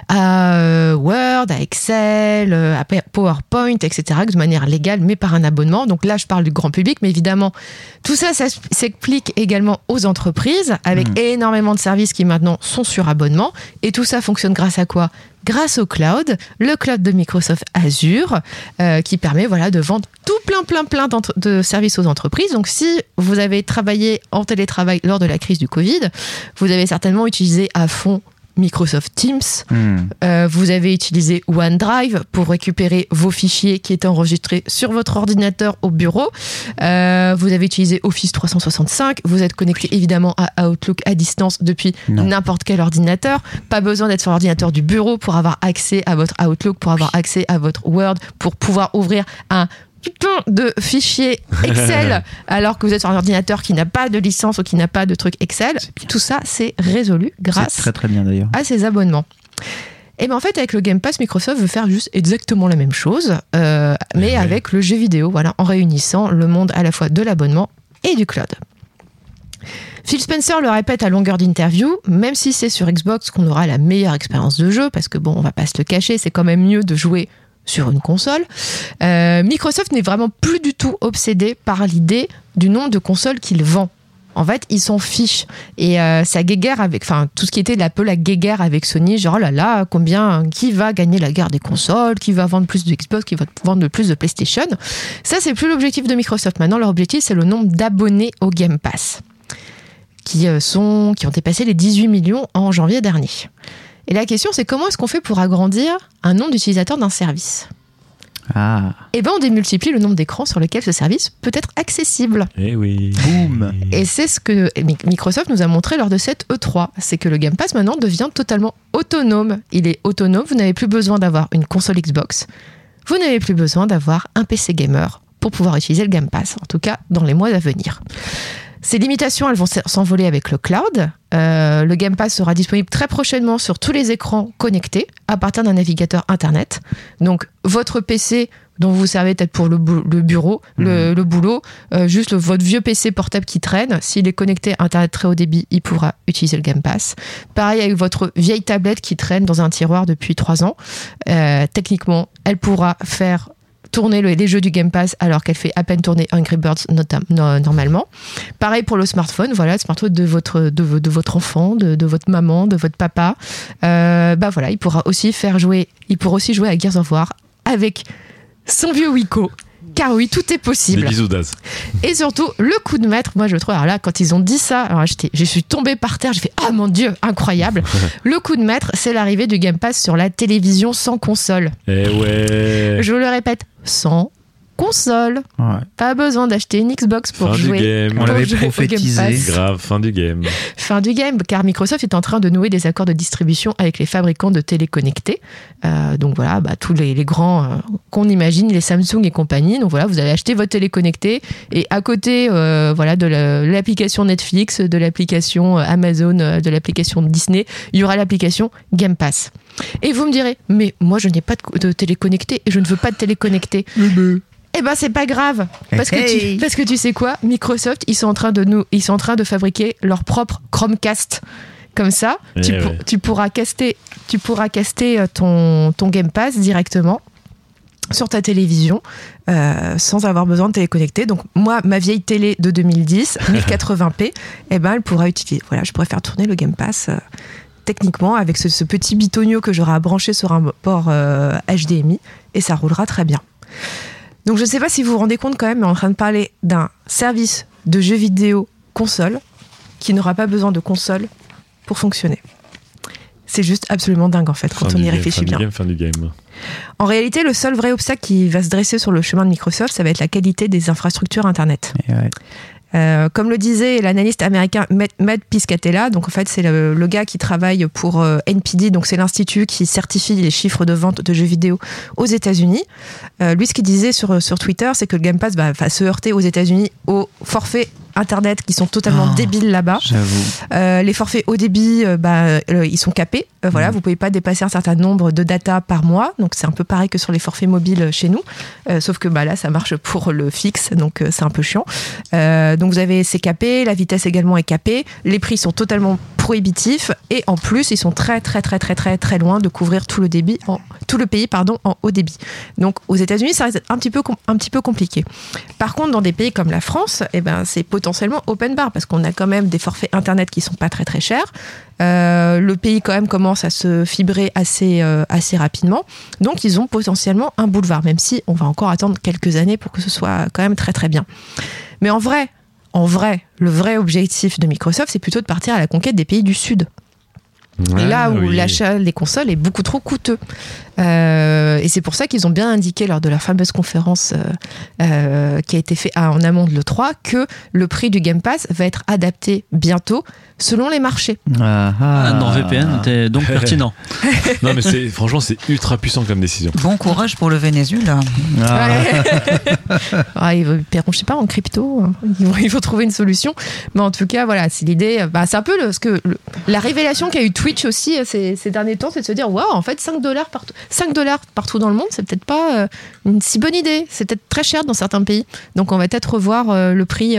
Word, à Excel, à PowerPoint, etc. de manière légale, mais par un abonnement. Donc là, je parle du grand public, mais évidemment, tout ça, ça s'applique également aux entreprises, avec énormément de services qui maintenant sont sur abonnement. Et tout ça fonctionne grâce à quoi? Grâce au cloud, le cloud de Microsoft Azure, qui permet de vendre tout plein de services aux entreprises. Donc si vous avez travaillé en télétravail lors de la crise du Covid, vous avez certainement utilisé à fond Microsoft Teams, vous avez utilisé OneDrive pour récupérer vos fichiers qui étaient enregistrés sur votre ordinateur au bureau, vous avez utilisé Office 365, vous êtes connecté évidemment à Outlook à distance depuis n'importe quel ordinateur, pas besoin d'être sur l'ordinateur du bureau pour avoir accès à votre Outlook, pour avoir accès à votre Word, pour pouvoir ouvrir un de fichiers Excel alors que vous êtes sur un ordinateur qui n'a pas de licence ou qui n'a pas de truc Excel. Tout ça c'est résolu grâce très, très bien, d'ailleurs. à ces abonnements. Et en fait avec le Game Pass, Microsoft veut faire juste exactement la même chose, mais avec le jeu vidéo, en réunissant le monde à la fois de l'abonnement et du cloud. Phil Spencer le répète à longueur d'interview, même si c'est sur Xbox qu'on aura la meilleure expérience de jeu, parce que on va pas se le cacher, c'est quand même mieux de jouer sur une console. Microsoft n'est vraiment plus du tout obsédé par l'idée du nombre de consoles qu'il vend. En fait, ils s'en fichent. Et ça guéguerre avec, tout ce qui était un peu la guéguerre avec Sony, genre oh là là, qui va gagner la guerre des consoles, qui va vendre plus de Xbox, qui va vendre plus de PlayStation. Ça, c'est plus l'objectif de Microsoft. Maintenant, leur objectif, c'est le nombre d'abonnés au Game Pass, qui ont dépassé les 18 millions en janvier dernier. Et la question, c'est comment est-ce qu'on fait pour agrandir un nombre d'utilisateurs d'un service ? Et ben on démultiplie le nombre d'écrans sur lesquels ce service peut être accessible. Et oui. Boum. Et c'est ce que Microsoft nous a montré lors de cette E3. C'est que le Game Pass maintenant devient totalement autonome. Il est autonome, vous n'avez plus besoin d'avoir une console Xbox. Vous n'avez plus besoin d'avoir un PC gamer pour pouvoir utiliser le Game Pass, en tout cas dans les mois à venir. Ces limitations, elles vont s'envoler avec le cloud. Le Game Pass sera disponible très prochainement sur tous les écrans connectés à partir d'un navigateur Internet. Donc, votre PC dont vous vous servez peut-être pour le bureau, le boulot, juste votre vieux PC portable qui traîne, s'il est connecté à Internet très haut débit, il pourra utiliser le Game Pass. Pareil avec votre vieille tablette qui traîne dans un tiroir depuis 3 ans. Techniquement, elle pourra faire tourner les jeux du Game Pass alors qu'elle fait à peine tourner Angry Birds normalement. Pareil pour le smartphone, voilà, le smartphone de votre enfant, de votre maman, de votre papa. Voilà, il pourra aussi jouer à Gears of War avec son vieux Wiko. Car oui, tout est possible. Des bisous Daz. Et surtout, le coup de maître, moi je trouve, alors là, quand ils ont dit ça, alors je suis tombée par terre, j'ai fait « Ah mon Dieu, incroyable !» Le coup de maître, c'est l'arrivée du Game Pass sur la télévision sans console. Eh ouais. Je le répète, sans console. Ouais. Pas besoin d'acheter une Xbox pour jouer. Fin du game. On l'avait prophétisé. Grave, fin du game. Fin du game, car Microsoft est en train de nouer des accords de distribution avec les fabricants de télé connectés. Donc voilà, tous les grands qu'on imagine, les Samsung et compagnie. Donc voilà, vous allez acheter votre télé connectée et à côté de l'application Netflix, de l'application Amazon, de l'application Disney, il y aura l'application Game Pass. Et vous me direz, mais moi je n'ai pas de télé connectée et je ne veux pas de télé connectée. Eh ben c'est pas grave parce que tu sais quoi, Microsoft ils sont en train de fabriquer leur propre Chromecast. Comme ça, tu pourras caster ton Game Pass directement sur ta télévision sans avoir besoin de téléconnecter. Donc moi, ma vieille télé de 2010, 1080p, elle pourra utiliser. Voilà, je pourrais faire tourner le Game Pass techniquement avec ce petit bitonio que j'aurai à brancher sur un port HDMI et ça roulera très bien. Donc je ne sais pas si vous vous rendez compte quand même, mais on est en train de parler d'un service de jeux vidéo console qui n'aura pas besoin de console pour fonctionner. C'est juste absolument dingue en fait quand on y réfléchit bien. Fin du game. En réalité, le seul vrai obstacle qui va se dresser sur le chemin de Microsoft, ça va être la qualité des infrastructures Internet. Comme le disait l'analyste américain Matt Piscatella, donc en fait c'est le gars qui travaille pour NPD, donc c'est l'institut qui certifie les chiffres de vente de jeux vidéo aux États-Unis. Lui, ce qu'il disait sur Twitter, c'est que le Game Pass va se heurter aux États-Unis au forfait Internet qui sont totalement débiles là-bas. J'avoue. Les forfaits haut débit, ils sont capés. Voilà, vous pouvez pas dépasser un certain nombre de data par mois. Donc c'est un peu pareil que sur les forfaits mobiles chez nous. Sauf que là, ça marche pour le fixe, donc c'est un peu chiant. Donc vous avez c'est capé, la vitesse également est capée. Les prix sont totalement prohibitifs et en plus ils sont très très très très très très loin de couvrir tout le pays en haut débit. Donc aux États-Unis, ça reste un petit peu compliqué. Par contre, dans des pays comme la France, c'est potentiellement open bar parce qu'on a quand même des forfaits internet qui sont pas très très chers. Le pays quand même commence à se fibrer assez rapidement. Donc ils ont potentiellement un boulevard, même si on va encore attendre quelques années pour que ce soit quand même très très bien. Mais en vrai, le vrai objectif de Microsoft, c'est plutôt de partir à la conquête des pays du Sud. Là où l'achat des consoles est beaucoup trop coûteux. Et c'est pour ça qu'ils ont bien indiqué lors de leur fameuse conférence qui a été faite en amont de l'E3 que le prix du Game Pass va être adapté bientôt selon les marchés. NordVPN était donc pertinent. Non mais franchement c'est ultra puissant comme décision. Bon courage pour le Venezuela. Ils paieront, je sais pas, en crypto. Il faut trouver une solution. Mais en tout cas, voilà, c'est l'idée. C'est un peu la révélation qu'a eu Twitch Switch aussi ces derniers temps, c'est de se dire waouh, en fait $5 partout dans le monde, c'est peut-être pas une si bonne idée. C'est peut-être très cher dans certains pays. Donc on va peut-être revoir le prix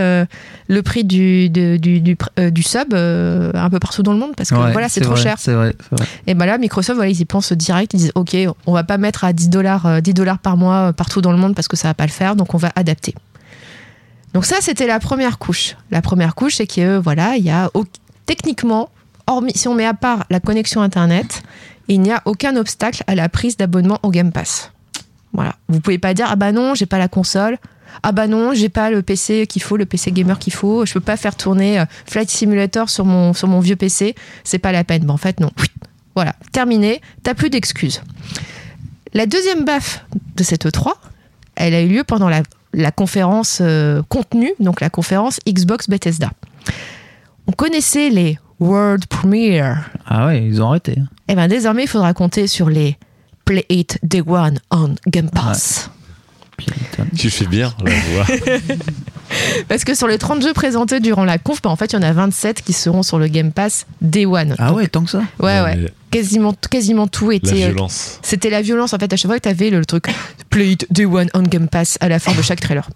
du sub un peu partout dans le monde parce que voilà, c'est trop cher. C'est vrai. Et ben là, Microsoft, voilà, ils y pensent direct. Ils disent ok, on va pas mettre à $10 par mois partout dans le monde parce que ça va pas le faire. Donc on va adapter. Donc ça, c'était la première couche. La première couche, c'est que voilà, il y a techniquement, hormis si on met à part la connexion Internet, il n'y a aucun obstacle à la prise d'abonnement au Game Pass. Voilà. Vous pouvez pas dire ah bah non, j'ai pas la console. Ah bah non, j'ai pas le PC qu'il faut, le PC gamer qu'il faut. Je peux pas faire tourner Flight Simulator sur mon vieux PC. C'est pas la peine. Ben en fait non. Voilà, terminé. T'as plus d'excuses. La deuxième baffe de cette E3, elle a eu lieu pendant la conférence contenu, donc la conférence Xbox Bethesda. On connaissait les World Premiere. Ah ouais, ils ont arrêté. Et bien désormais, il faudra compter sur les Play It Day One on Game Pass. Ouais. Tu fais bien la voix. Parce que sur les 30 jeux présentés durant la conf, en fait, il y en a 27 qui seront sur le Game Pass Day One. Ah ouais, tant que ça. Ouais. Quasiment tout était. La violence. C'était la violence en fait. À chaque fois que tu avais le truc Play It Day One on Game Pass à la fin de chaque trailer.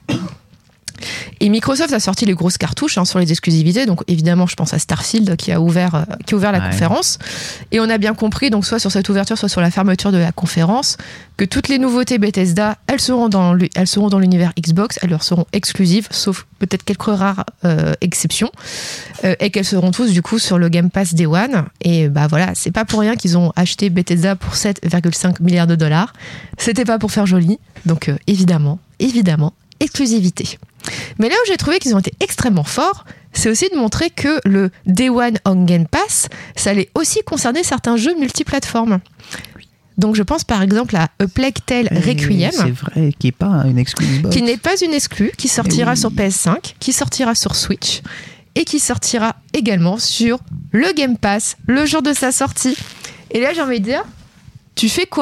Et Microsoft a sorti les grosses cartouches sur les exclusivités. Donc évidemment, je pense à Starfield qui a ouvert la conférence. Et on a bien compris, donc soit sur cette ouverture, soit sur la fermeture de la conférence, que toutes les nouveautés Bethesda, elles seront dans l'univers Xbox, elles leur seront exclusives, sauf peut-être quelques rares exceptions, et qu'elles seront tous du coup sur le Game Pass Day One. Et bah voilà, c'est pas pour rien qu'ils ont acheté Bethesda pour 7,5 milliards de dollars. C'était pas pour faire joli. Donc évidemment, exclusivité. Mais là où j'ai trouvé qu'ils ont été extrêmement forts, c'est aussi de montrer que le Day One on Game Pass, ça allait aussi concerner certains jeux multiplateformes. Donc je pense par exemple à A Plague Tale Requiem. C'est vrai, qui n'est pas une exclue. Qui n'est pas une exclue, qui sortira sur PS5, qui sortira sur Switch, et qui sortira également sur le Game Pass, le jour de sa sortie. Et là j'ai envie de dire, tu fais quoi ?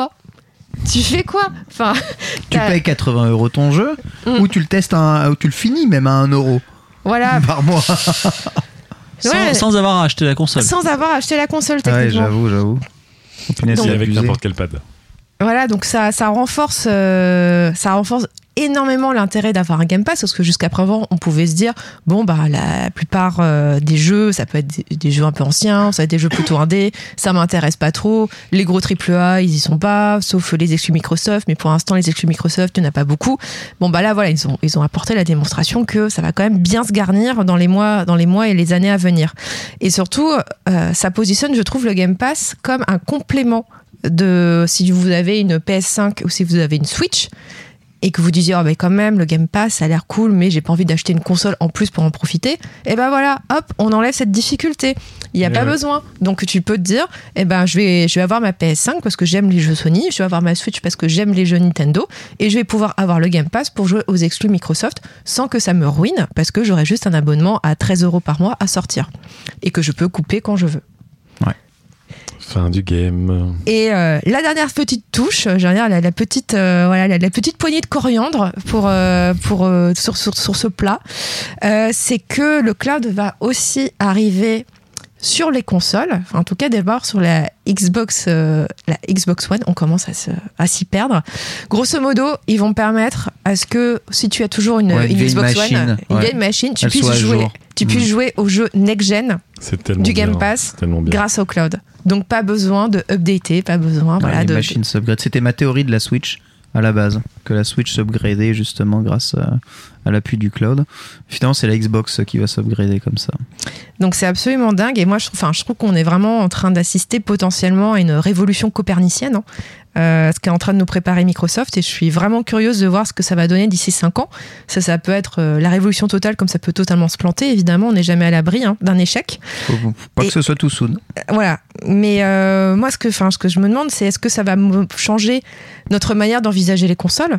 Enfin, tu payes 80 € ton jeu ou tu le testes ou tu le finis même à 1 € voilà. par mois. Sans avoir acheté la console. Sans avoir acheté la console, techniquement. Ouais, j'avoue. Donc, avec n'importe quel pad. Voilà, donc ça renforce énormément l'intérêt d'avoir un Game Pass, parce que jusqu'à présent on pouvait se dire bon bah la plupart des jeux, ça peut être des jeux un peu anciens, ça peut être des jeux plutôt indés, ça m'intéresse pas trop, les gros AAA ils y sont pas, sauf les exclus Microsoft, mais pour l'instant les exclus Microsoft il n'y en a pas beaucoup. Bon bah là voilà, ils ont apporté la démonstration que ça va quand même bien se garnir dans les mois et les années à venir. Et surtout ça positionne, je trouve, le Game Pass comme un complément de si vous avez une PS5 ou si vous avez une Switch et que vous disiez oh mais quand même le Game Pass ça a l'air cool mais j'ai pas envie d'acheter une console en plus pour en profiter, et ben voilà, hop, on enlève cette difficulté, il y a pas besoin. Donc tu peux te dire je vais avoir ma PS5 parce que j'aime les jeux Sony, je vais avoir ma Switch parce que j'aime les jeux Nintendo, et je vais pouvoir avoir le Game Pass pour jouer aux exclus Microsoft sans que ça me ruine, parce que j'aurai juste un abonnement à 13 € par mois à sortir et que je peux couper quand je veux. Fin du game. Et la dernière petite touche, la petite poignée de coriandre sur ce plat, c'est que le cloud va aussi arriver sur les consoles, enfin, en tout cas d'abord sur la Xbox One, on commence à s'y perdre. Grosso modo, ils vont permettre à ce que si tu as toujours une Xbox One, une vieille machine, tu puisses jouer au jeu next-gen du Game Pass grâce au cloud. Donc pas besoin de updater, pas besoin les machines s'upgradent. C'était ma théorie de la Switch à la base, que la Switch s'upgradait justement grâce à l'appui du cloud. Finalement, c'est la Xbox qui va s'upgrader comme ça. Donc c'est absolument dingue, et moi je trouve qu'on est vraiment en train d'assister potentiellement à une révolution copernicienne, ce qu'est en train de nous préparer Microsoft, et je suis vraiment curieuse de voir ce que ça va donner d'ici 5 ans. Ça peut être la révolution totale, comme ça peut totalement se planter. Évidemment, on n'est jamais à l'abri d'un échec. Faut pas que ce soit tout soon. Voilà. Mais moi, ce que je me demande, c'est est-ce que ça va changer notre manière d'envisager les consoles.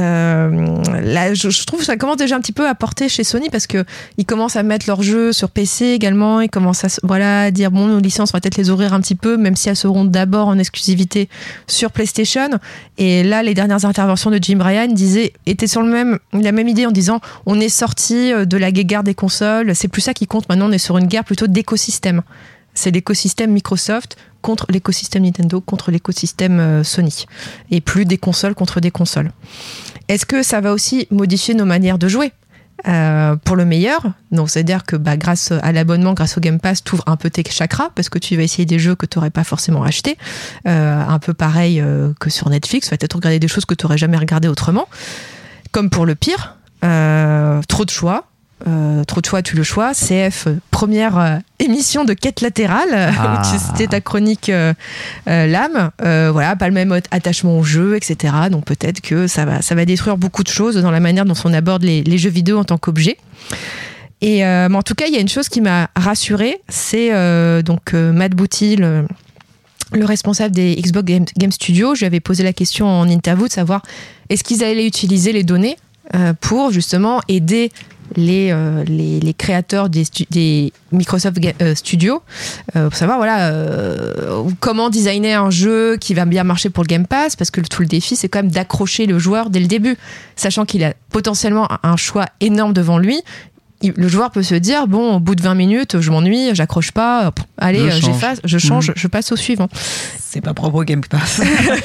Là, je trouve que ça commence déjà un petit peu à porter chez Sony, parce que ils commencent à mettre leurs jeux sur PC également. Ils commencent à dire bon, nos licences, on va peut-être les ouvrir un petit peu, même si elles seront d'abord en exclusivité sur PlayStation. Et là, les dernières interventions de Jim Ryan étaient sur la même idée, en disant on est sorti de la guerre des consoles, c'est plus ça qui compte. Maintenant, on est sur une guerre plutôt d'écosystème. c'est l'écosystème Microsoft contre l'écosystème Nintendo, contre l'écosystème Sony. Et plus des consoles contre des consoles. Est-ce que ça va aussi modifier nos manières de jouer pour le meilleur? Donc, c'est-à-dire que grâce à l'abonnement, grâce au Game Pass, tu ouvres un peu tes chakras parce que tu vas essayer des jeux que tu n'aurais pas forcément achetés. Un peu pareil que sur Netflix, tu vas peut-être regarder des choses que tu n'aurais jamais regardées autrement. Comme pour le pire, trop de choix. Tu le choix. CF, première émission de quête latérale, où c'était ta chronique l'âme. Voilà, pas le même attachement au jeu, etc. Donc peut-être que ça va détruire beaucoup de choses dans la manière dont on aborde les jeux vidéo en tant qu'objet. Et mais en tout cas, il y a une chose qui m'a rassurée, c'est Matt Booty, le responsable des Xbox Game Studios. Je lui avais posé la question en interview de savoir est-ce qu'ils allaient utiliser les données pour justement aider les créateurs des Microsoft Studios pour savoir comment designer un jeu qui va bien marcher pour le Game Pass, parce que tout le défi c'est quand même d'accrocher le joueur dès le début, sachant qu'il a potentiellement un choix énorme devant lui. Le joueur peut se dire au bout de 20 minutes je m'ennuie, j'accroche pas, allez j'efface, je change, je passe au suivant. C'est pas propre au Game Pass.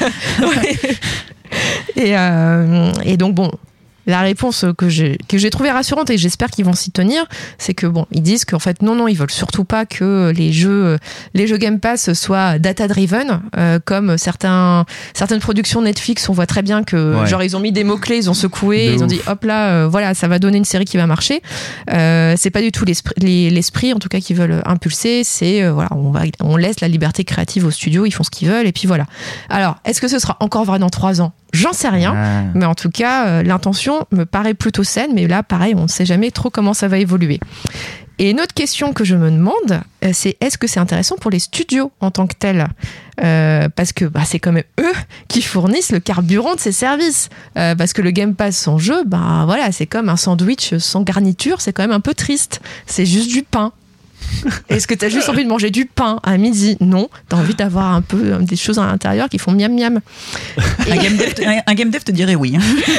Et donc la réponse que j'ai trouvée rassurante, et j'espère qu'ils vont s'y tenir, c'est que ils disent qu'en fait non, ils veulent surtout pas que les jeux Game Pass soient data driven, comme certaines productions Netflix. On voit très bien que ils ont mis des mots clés, ils ont secoué, ils ont dit hop là, ça va donner une série qui va marcher. C'est pas du tout l'esprit en tout cas qu'ils veulent impulser. C'est on laisse la liberté créative aux studios, ils font ce qu'ils veulent et puis voilà. Alors est-ce que ce sera encore vrai dans 3 ans? J'en sais rien, mais en tout cas, l'intention me paraît plutôt saine, mais là, pareil, on ne sait jamais trop comment ça va évoluer. Et une autre question que je me demande, c'est est-ce que c'est intéressant pour les studios en tant que tels? Parce que c'est quand même eux qui fournissent le carburant de ces services. Parce que le Game Pass sans jeu, c'est comme un sandwich sans garniture, c'est quand même un peu triste. C'est juste du pain. Est-ce que t'as juste envie de manger du pain à midi? Non, t'as envie d'avoir un peu des choses à l'intérieur qui font miam miam. Un game dev te dirait oui.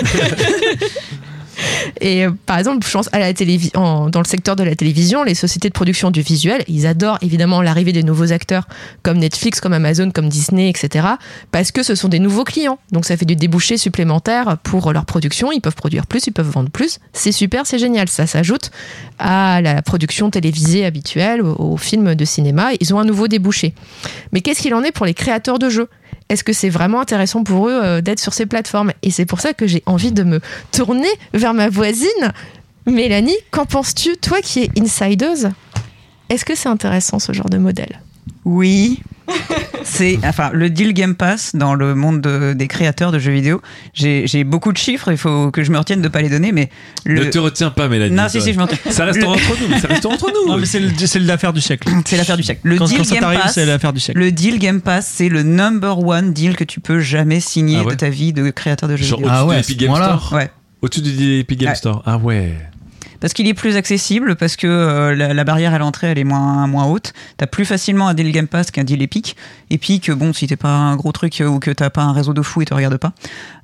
Et par exemple, je pense à la dans le secteur de la télévision, les sociétés de production audiovisuelle, ils adorent évidemment l'arrivée des nouveaux acteurs comme Netflix, comme Amazon, comme Disney, etc. Parce que ce sont des nouveaux clients. Donc ça fait du débouché supplémentaire pour leur production. Ils peuvent produire plus, ils peuvent vendre plus. C'est super, c'est génial. Ça s'ajoute à la production télévisée habituelle, aux films de cinéma. Ils ont un nouveau débouché. Mais qu'est-ce qu'il en est pour les créateurs de jeux ? Est-ce que c'est vraiment intéressant pour eux d'être sur ces plateformes? Et c'est pour ça que j'ai envie de me tourner vers ma voisine. Mélanie, qu'en penses-tu, toi qui es insideuse? Est-ce que c'est intéressant ce genre de modèle? Oui. Le deal Game Pass dans le monde des créateurs de jeux vidéo, j'ai beaucoup de chiffres, il faut que je me retienne de pas les donner, mais ne te retiens pas, Mélanie. Non, si, je me retiens. Ça reste entre nous. Non, mais c'est l'affaire du siècle. C'est l'affaire du siècle. Quand ça t'arrive, c'est l'affaire du siècle. Le deal Game Pass, c'est le number one deal que tu peux jamais signer de ta vie de créateur de jeux vidéo. Au-dessus de l'Epic Game Store. Ouais. Au-dessus de l'Epic Game Store. Ah ouais. Parce qu'il est plus accessible, parce que la barrière à l'entrée elle est moins haute. T'as plus facilement un deal Game Pass qu'un deal Epic. Epic, si t'es pas un gros truc ou que t'as pas un réseau de fou et te regarde pas,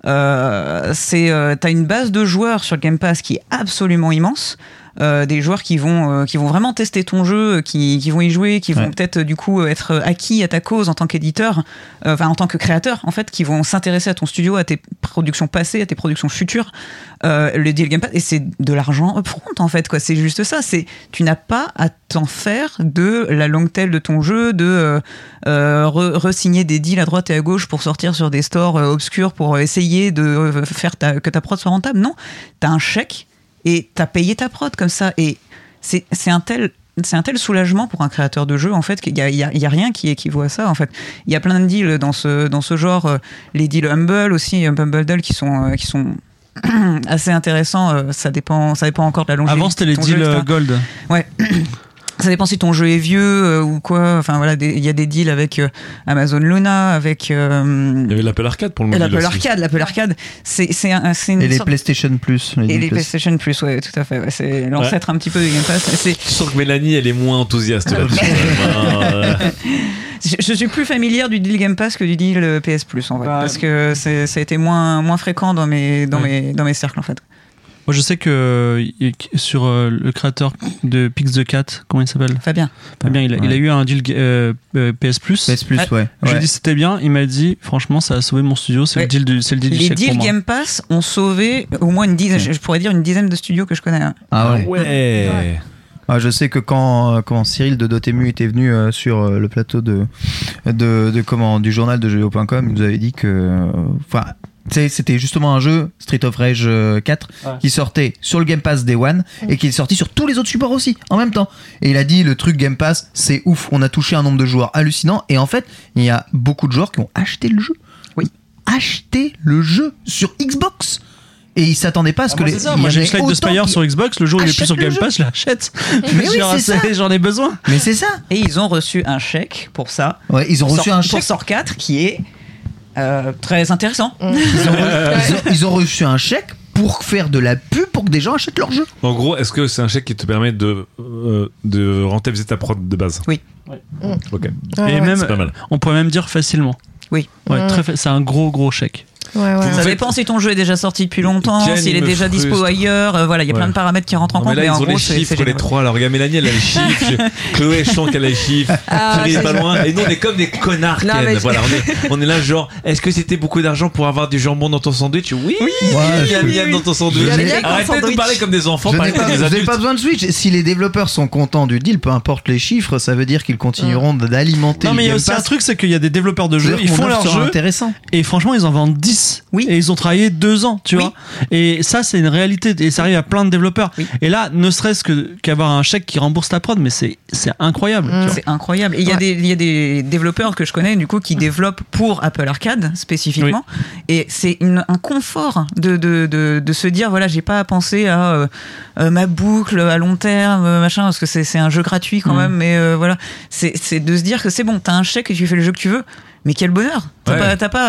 t'as une base de joueurs sur le Game Pass qui est absolument immense. Des joueurs qui vont vraiment tester ton jeu, qui vont y jouer, qui vont peut-être du coup être acquis à ta cause en tant qu'éditeur, en tant que créateur en fait, qui vont s'intéresser à ton studio, à tes productions passées, à tes productions futures. Le deal Game Pass, et c'est de l'argent upfront en fait quoi. C'est juste ça. Tu n'as pas à t'en faire de la long tail de ton jeu, de re-signer des deals à droite et à gauche pour sortir sur des stores obscurs pour essayer de faire que ta prod soit rentable. Non, t'as un chèque. Et t'as payé ta prod comme ça. Et c'est un tel soulagement pour un créateur de jeu, en fait, qu'il y a rien qui équivaut à ça, en fait. Il y a plein de deals dans ce genre. Les deals Humble aussi, Humble Bundle, qui sont assez intéressants. Ça dépend encore de la longévité. Avant, c'était les deals Gold. Ouais. Ça dépend si ton jeu est vieux ou quoi. Enfin voilà, il y a des deals avec Amazon Luna, avec. Il y avait l'Apple Arcade pour le mobile. L'Apple Arcade, c'est une et les sorte... PlayStation Plus. Les PlayStation Plus, ouais, tout à fait. Ouais, c'est l'ancêtre un petit peu du Game Pass. Je sens que Mélanie, elle est moins enthousiaste là-dessus. Je suis plus familière du deal Game Pass que du deal PS Plus en fait, parce que ça a été moins fréquent dans mes cercles en fait. Moi, je sais que sur le créateur de Pix the Cat, comment il s'appelle ? Fabien, il a eu un deal PS Plus. PS Plus, ouais. Je lui ai dit c'était bien. Il m'a dit franchement, ça a sauvé mon studio. C'est le deal du chèque les pour deals moi. Game Pass ont sauvé au moins une dizaine, je pourrais dire une dizaine de studios que je connais. Ah ouais. Ouais. Ah, je sais que quand Cyril de Dotemu était venu sur le plateau du journal de jeuxvideo.com, il nous avait dit que c'était justement un jeu Street of Rage 4 qui sortait sur le Game Pass Day One et qui est sorti sur tous les autres supports aussi en même temps. Et il a dit le truc Game Pass c'est ouf, on a touché un nombre de joueurs hallucinant et en fait il y a beaucoup de joueurs qui ont acheté le jeu. Oui. Acheté le jeu sur Xbox. Et ils s'attendaient pas à ce que c'est ça. Moi j'ai Slide the Spire sur Xbox, le jour où il est plus sur Game Pass, je l'achète. Mais oui, c'est ça. J'en ai besoin. Mais c'est ça. Et ils ont reçu un chèque pour ça. Ouais, ils ont reçu un chèque pour Sort 4 qui est très intéressant. Ils ont reçu un chèque pour faire de la pub pour que des gens achètent leur jeu. En gros, est-ce que c'est un chèque qui te permet de rentabiliser ta prod de base ? Oui. Ok. Et même, c'est pas mal. on pourrait même dire facilement. Oui. Ouais, c'est un gros chèque. Ça dépend si ton jeu est déjà sorti depuis longtemps, Ken, s'il est me déjà dispo frustre. ailleurs. Voilà, il y a plein de paramètres qui rentrent en Non, mais compte. là, Mais en ils ont gros, les chiffres, les génial. trois. Alors, regarde, Mélanie, elle a les chiffres. Chloé, je sens qu'elle a les chiffres. Thierry est pas loin. Et nous, on est comme des connards, Non, Ken. mais- Voilà, on est là, genre, est-ce que c'était beaucoup d'argent pour avoir du jambon dans ton sandwich ? Oui, Ouais, miam dans ton sandwich. Il y a bien qu'un Arrêtez de nous sandwich. parler comme des enfants, Je parlez n'ai comme des pas, vous n'avez adultes. pas besoin de Switch. Si les développeurs sont contents du deal, peu importe les chiffres, ça veut dire qu'ils continueront d'alimenter Non, le mais il y a Game aussi un Pass. truc, c'est qu'il y a des développeurs de jeux, C'est-à-dire ils que font mon leur offre sera jeu. intéressant. Et franchement, ils en vendent 10. Oui. Et ils ont travaillé 2 ans, tu Oui. vois. Et ça, c'est une réalité. Et ça arrive à plein de développeurs. Oui. Et là, ne serait-ce qu'avoir un chèque qui rembourse ta prod, mais c'est incroyable. tu vois. C'est incroyable. Et il y a des développeurs que je connais du coup qui développent pour Apple Arcade spécifiquement. Et c'est un confort de se dire voilà, j'ai pas à penser à ma boucle à long terme, machin, parce que c'est un jeu gratuit quand même. Mais voilà, c'est de se dire que c'est bon, t'as un chèque et tu fais le jeu que tu veux. Mais quel bonheur! T'as pas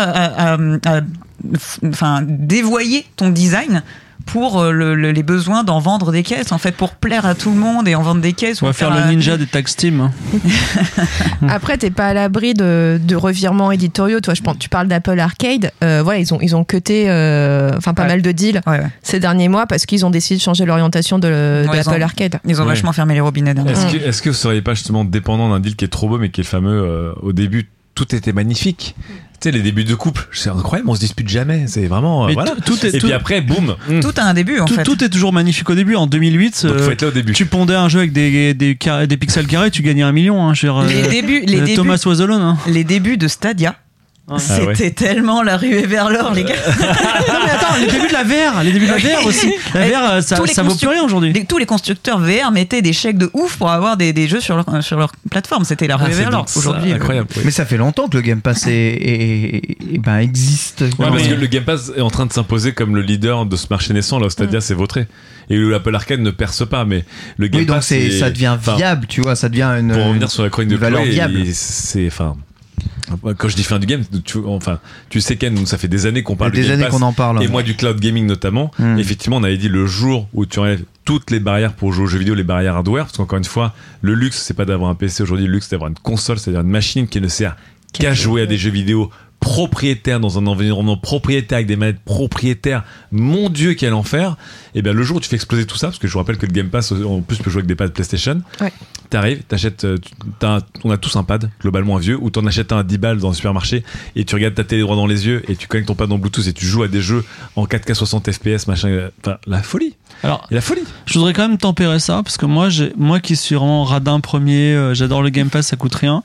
à dévoyer ton design pour les besoins d'en vendre des caisses, en fait, pour plaire à tout le monde et en vendre des caisses. On va faire le ninja des tax Steam. Hein. Après, t'es pas à l'abri de revirements éditoriaux. Toi, tu parles d'Apple Arcade. Voilà, ils ont cuté pas mal de deals ces derniers mois parce qu'ils ont décidé de changer l'orientation d'Apple Arcade. Ils ont vachement fermé les robinets dernièrement. Est-ce que vous seriez pas justement dépendant d'un deal qui est trop beau mais qui est le fameux au début tout était magnifique. Tu sais, les débuts de couple, c'est incroyable, on se dispute jamais, c'est vraiment Mais voilà. et puis après, boum. Tout a un début en fait. Tout est toujours magnifique au début. En 2008, Donc faut être là au début. tu pondais un jeu avec des pixels carrés, tu gagnais 1 million. Hein, Les débuts, Thomas Was Alone. Hein. les débuts de Stadia. C'était tellement la ruée vers l'or, les gars. Non mais attends, les débuts de la VR aussi. La VR, ça vaut plus rien aujourd'hui. Tous les constructeurs VR mettaient des chèques de ouf pour avoir des jeux sur leur plateforme. C'était la ruée vers l'or. Aujourd'hui, incroyable. Mais ça fait longtemps que le Game Pass existe. Ouais, parce que le Game Pass est en train de s'imposer comme le leader de ce marché naissant, là où Stadia s'est vautré. Et l'Apple Arcade ne perce pas, mais le Game donc Pass. ça devient viable, tu vois, ça devient une. Pour revenir sur la chronique de valeur Chloé, viable. Quand je dis fin du game, tu sais Ken, ça fait des années qu'on parle Des du Game années Pass, qu'on en parle. et moi du cloud gaming notamment. Effectivement, on avait dit le jour où tu enlèves toutes les barrières pour jouer aux jeux vidéo, les barrières hardware, parce qu'encore une fois, le luxe, c'est pas d'avoir un PC aujourd'hui, le luxe, c'est d'avoir une console, c'est-à-dire une machine qui ne sert qu'à jouer à des jeux vidéo propriétaire dans un environnement propriétaire avec des manettes propriétaires. Mon Dieu, quel enfer. Et bien le jour où tu fais exploser tout ça, parce que je vous rappelle que le Game Pass en plus peut jouer avec des pads PlayStation, t'arrives, t'achètes, on a tous un pad globalement un vieux, ou t'en achètes un à 10 balles dans un supermarché et tu regardes ta télé droit dans les yeux et tu connectes ton pad en Bluetooth et tu joues à des jeux en 4K 60 FPS machin, la folie. Alors, et la folie. Je voudrais quand même tempérer ça parce que moi qui suis vraiment radin premier, j'adore le Game Pass, ça coûte rien.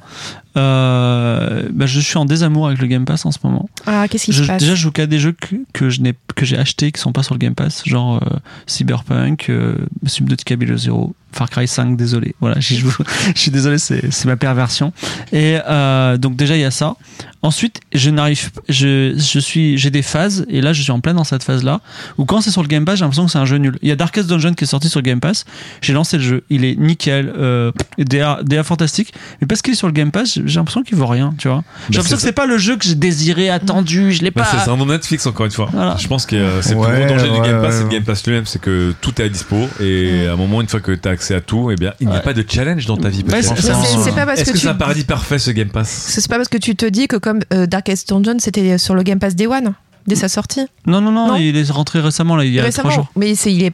Je suis en désamour avec le Game Pass en ce moment. Ah, qu'est-ce qui se passe? Déjà, je joue qu'à des jeux que j'ai achetés qui sont pas sur le Game Pass, genre Cyberpunk, Subnautica Below Zero, Far Cry 5, désolé. Voilà, j'y joue. Je suis désolé, c'est ma perversion. Et donc déjà il y a ça. Ensuite, j'ai des phases et là je suis en plein dans cette phase-là où quand c'est sur le Game Pass, j'ai l'impression que c'est un jeu nul. Il y a Darkest Dungeon qui est sorti sur le Game Pass. J'ai lancé le jeu, il est nickel, DA fantastique, mais parce qu'il est sur le Game Pass, j'ai l'impression qu'il vaut rien, tu vois. J'ai l'impression que c'est pas le jeu que j'ai désiré, attendu, je l'ai pas. C'est un nom Netflix encore une fois. Voilà. Je pense que c'est le plus gros danger du Game Pass, c'est le Game Pass lui-même, c'est que tout est à dispo et à un moment, une fois que tu as accès à tout, eh bien, il n'y a pas de challenge dans ta vie. C'est pas parce Est-ce que c'est un paradis parfait ce Game Pass? C'est pas parce que tu te dis que comme Darkest Dungeon c'était sur le Game Pass Day One. dès sa sortie. Non, il est rentré récemment, là, il y a 3 jours. Mais il est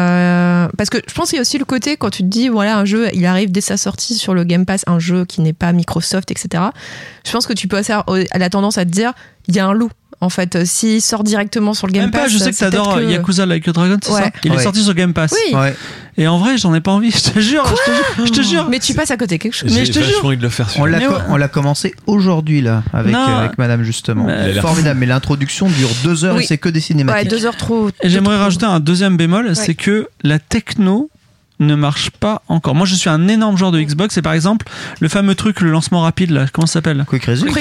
pas. Parce que je pense qu'il y a aussi le côté quand tu te dis, voilà, un jeu, il arrive dès sa sortie sur le Game Pass, un jeu qui n'est pas Microsoft, etc. Je pense que tu peux avoir la tendance à te dire, il y a un loup. En fait, s'il sort directement sur le Game Pass. Je sais que t'adores Yakuza Like a Dragon, c'est ça? Il est sorti sur Game Pass. Oui. Ouais. Et en vrai, j'en ai pas envie, je te jure. Je te jure. Mais tu passes à côté de quelque chose. Mais je te jure. J'ai envie de le faire. On l'a commencé aujourd'hui là avec Madame justement. Formidable. Mais l'introduction dure 2 heures et c'est que des cinématiques. Ouais, 2 heures trop. Et j'aimerais rajouter un deuxième bémol, c'est que la techno ne marche pas encore. Moi, je suis un énorme joueur de Xbox et par exemple, le fameux truc, le lancement rapide, là, comment ça s'appelle? Quick Resume.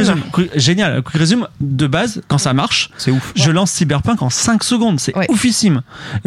Génial. Quick Resume, de base, quand ça marche, c'est ouf. Je lance Cyberpunk en 5 secondes. C'est oufissime.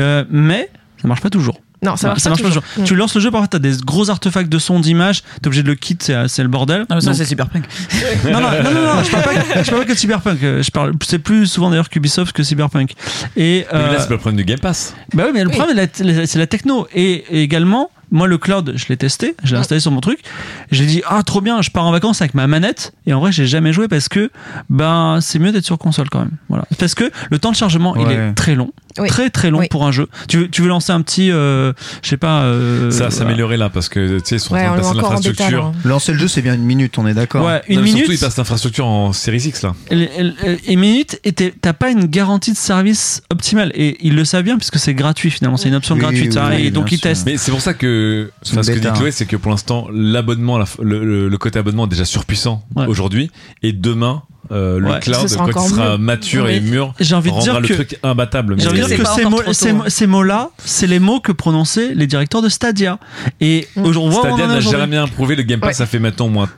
Mais ça marche pas toujours. Non, ça marche pas toujours. Tu lances le jeu, parfois t'as des gros artefacts de son, d'image, t'es obligé de le quitter, c'est le bordel. Non, mais ça c'est Cyberpunk. non, je parle pas que de Cyberpunk. C'est plus souvent d'ailleurs qu'Ubisoft que Cyberpunk. Et mais là c'est pas le problème du Game Pass. Bah oui, mais le problème c'est la techno. Et également, moi le cloud, je l'ai testé, je l'ai installé sur mon truc. J'ai dit trop bien, je pars en vacances avec ma manette. Et en vrai, j'ai jamais joué parce que c'est mieux d'être sur console quand même. Voilà. Parce que le temps de chargement il est très long. Très très long pour un jeu. Tu veux lancer un petit, je sais pas. Ça va s'améliorer là parce que tu sais, ils sont en train de passer l'infrastructure. Lancer le jeu, c'est bien 1 minute, on est d'accord. Ouais, une minute. Surtout, ils passent l'infrastructure en Series X là. Et minute, et t'as pas une garantie de service optimale. Et ils le savent bien puisque c'est gratuit finalement. C'est une option gratuite. Et donc ils testent. Mais c'est pour ça que, ce que dit Chloé, c'est que pour l'instant, l'abonnement, le côté abonnement est déjà surpuissant aujourd'hui. Et demain, le cloud, quand il sera mature et mûr, rendra le truc imbattable. J'ai envie de dire que ces mots-là, c'est les mots que prononçaient les directeurs de Stadia. Et aujourd'hui, Stadia n'a jamais prouvé. Le Game Pass, ça fait maintenant au moins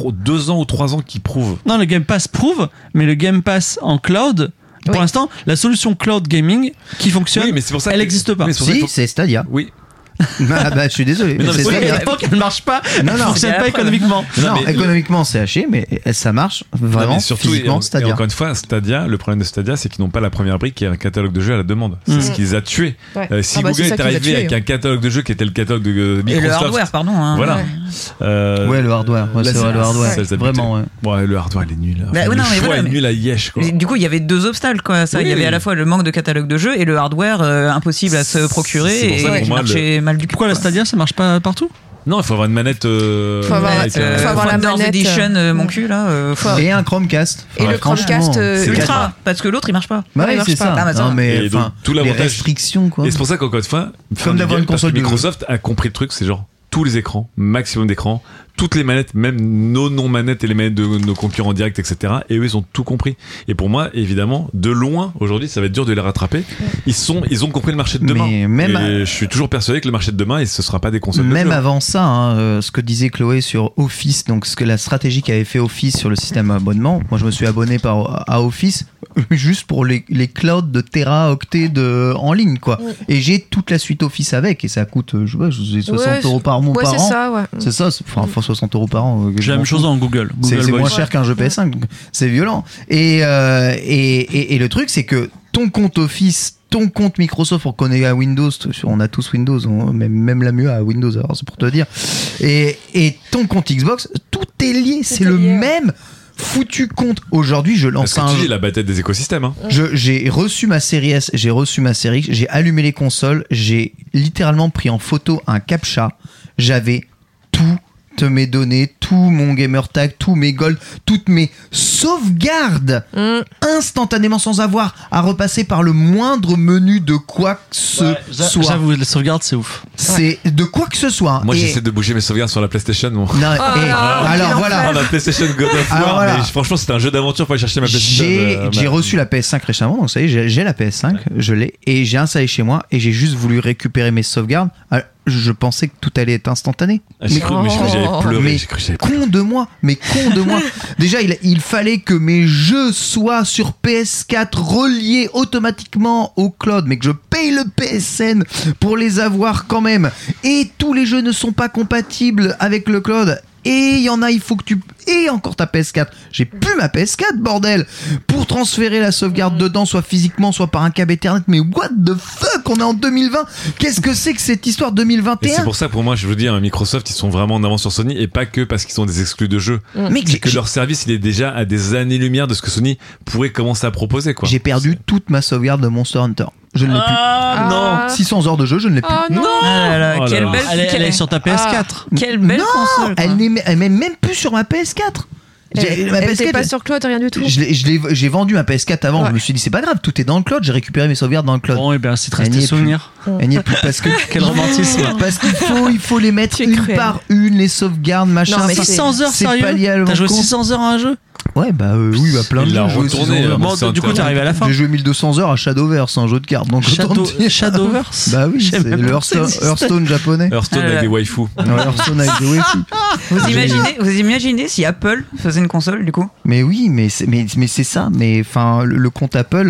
2 ans ou 3 ans qu'il prouve. Non, le Game Pass prouve, mais le Game Pass en cloud, pour l'instant, la solution cloud gaming qui fonctionne, elle n'existe pas. Si, c'est Stadia. Oui. Je suis désolé. Mais elle ne marche pas. Elle ne fonctionne pas économiquement. Non, économiquement c'est haché, mais ça marche vraiment. Surtout, physiquement, Stadia. Et encore une fois, Stadia, le problème de Stadia, c'est qu'ils n'ont pas la première brique qui est un catalogue de jeux à la demande. C'est ce qui les a tués. Si Google est arrivé avec un catalogue de jeux qui était le catalogue de Microsoft. Et le hardware, pardon. Voilà. Le hardware. C'est vrai, le hardware. Vraiment, le hardware, il est nul. Le choix est nul à Yesh. Du coup, il y avait 2 obstacles. Il y avait à la fois le manque de catalogue de jeux et le hardware impossible à se procurer et qui marchait mal du coup. Pourquoi la Stadia ça marche pas partout? Non, il faut avoir une manette. Faut avoir la manette Edition, mon cul là. Et un Chromecast. Et le Chromecast Ultra, parce que l'autre il marche pas. Ouais, c'est ça. Non, mais tout les restrictions quoi. Et c'est pour ça qu'encore une fois, comme d'avoir une console. Microsoft a compris le truc, c'est genre tous les écrans, maximum d'écrans, toutes les manettes, même nos non-manettes et les manettes de nos concurrents directs, etc. Et eux, ils ont tout compris. Et pour moi, évidemment, de loin, aujourd'hui, ça va être dur de les rattraper. Ils ont compris le marché de demain. Et je suis toujours persuadé que le marché de demain, ce sera pas des consoles. Même avant ça, ce que disait Chloé sur Office, donc ce que la stratégie qu'avait fait Office sur le système abonnement. Moi, je me suis abonné à Office juste pour les clouds de téraoctets en ligne, quoi. Et j'ai toute la suite Office avec, et ça coûte, je sais, 60 € par mois par an. C'est ça, enfin 60 € par an. J'ai la même chose dans Google. C'est moins cher qu'un jeu PS5, donc c'est violent. Et le truc, c'est que ton compte Office, ton compte Microsoft, on connaît à Windows, on a tous Windows, même la MUA à Windows, alors c'est pour te dire. Et ton compte Xbox, tout est lié, c'est le même foutu compte. Aujourd'hui, je lance un jeu. La bataille des écosystèmes. J'ai reçu ma série S, j'ai reçu ma série X, j'ai allumé les consoles, j'ai littéralement pris en photo un captcha. J'avais toutes mes données, tout mon gamer tag, tous mes golds, toutes mes sauvegardes instantanément sans avoir à repasser par le moindre menu de quoi que ce soit. J'avoue, les sauvegardes, c'est ouf. C'est de quoi que ce soit. Moi, j'essaie de bouger mes sauvegardes sur la PlayStation. Alors voilà. La PlayStation God of War, mais franchement, c'était un jeu d'aventure pour aller chercher ma PlayStation. J'ai reçu la PS5 récemment, donc ça y est, j'ai la PS5, je l'ai, et j'ai installé chez moi, et j'ai juste voulu récupérer mes sauvegardes. Alors, je pensais que tout allait être instantané. J'ai cru que j'allais pleurer. Con de moi. Déjà, il fallait que mes jeux soient sur PS4 reliés automatiquement au cloud, mais que je paye le PSN pour les avoir quand même. Et tous les jeux ne sont pas compatibles avec le cloud. Et il y en a, il faut que tu... Et encore ta PS4. J'ai plus ma PS4, bordel. Pour transférer la sauvegarde dedans, soit physiquement, soit par un câble Ethernet. Mais what the fuck? qu'on est en 2020. Qu'est-ce que c'est que cette histoire Et 2021? c'est pour ça, pour moi, je veux dire, Microsoft, ils sont vraiment en avance sur Sony, et pas que parce qu'ils ont des exclus de jeux. Mais C'est que leur service, il est déjà à des années-lumière de ce que Sony pourrait commencer à proposer, quoi. j'ai perdu toute ma sauvegarde de Monster Hunter. Je ne l'ai Ah. plus. 600 heures de jeu, je ne l'ai plus. Oh non. Ah là là, Oh là quelle là. belle, Elle est sur ta PS4. quelle belle Non, console. quoi. elle n'est même plus sur ma PS4. Ma Elle était PS4, pas sur cloud, rien du tout. j'ai vendu ma PS4 avant. Ouais. Je me suis dit, c'est pas grave, tout est dans le cloud. J'ai récupéré mes sauvegardes dans le cloud. Bon, et bien, c'est Elle resté n'y est souvenir. Elle n'y est plus parce que Quel romantisme. parce qu'il faut les mettre Tu es une cruel. par une, les sauvegardes, machin. Non, mais Ça, 600 heures, c'est sérieux pas lié à T'as joué l'encontre. 600 heures à un jeu? Ouais, bah oui, bah plein de Il jeux. l'a j'ai joué retourné, 600 heures. Monster Bon, du coup, Hunter. t'arrives à la fin. J'ai joué 1200 heures à Shadowverse, un jeu de cartes. Donc autant te dire. Shadowverse. Bah oui, Je sais c'est même le pas que ça existait. Hearthstone japonais. Hearthstone Ah là avec là. des waifus. Ouais, Hearthstone avec des waifus. Vous imaginez si Apple faisait une console du coup? Mais oui, mais c'est ça. Mais enfin, le compte Apple,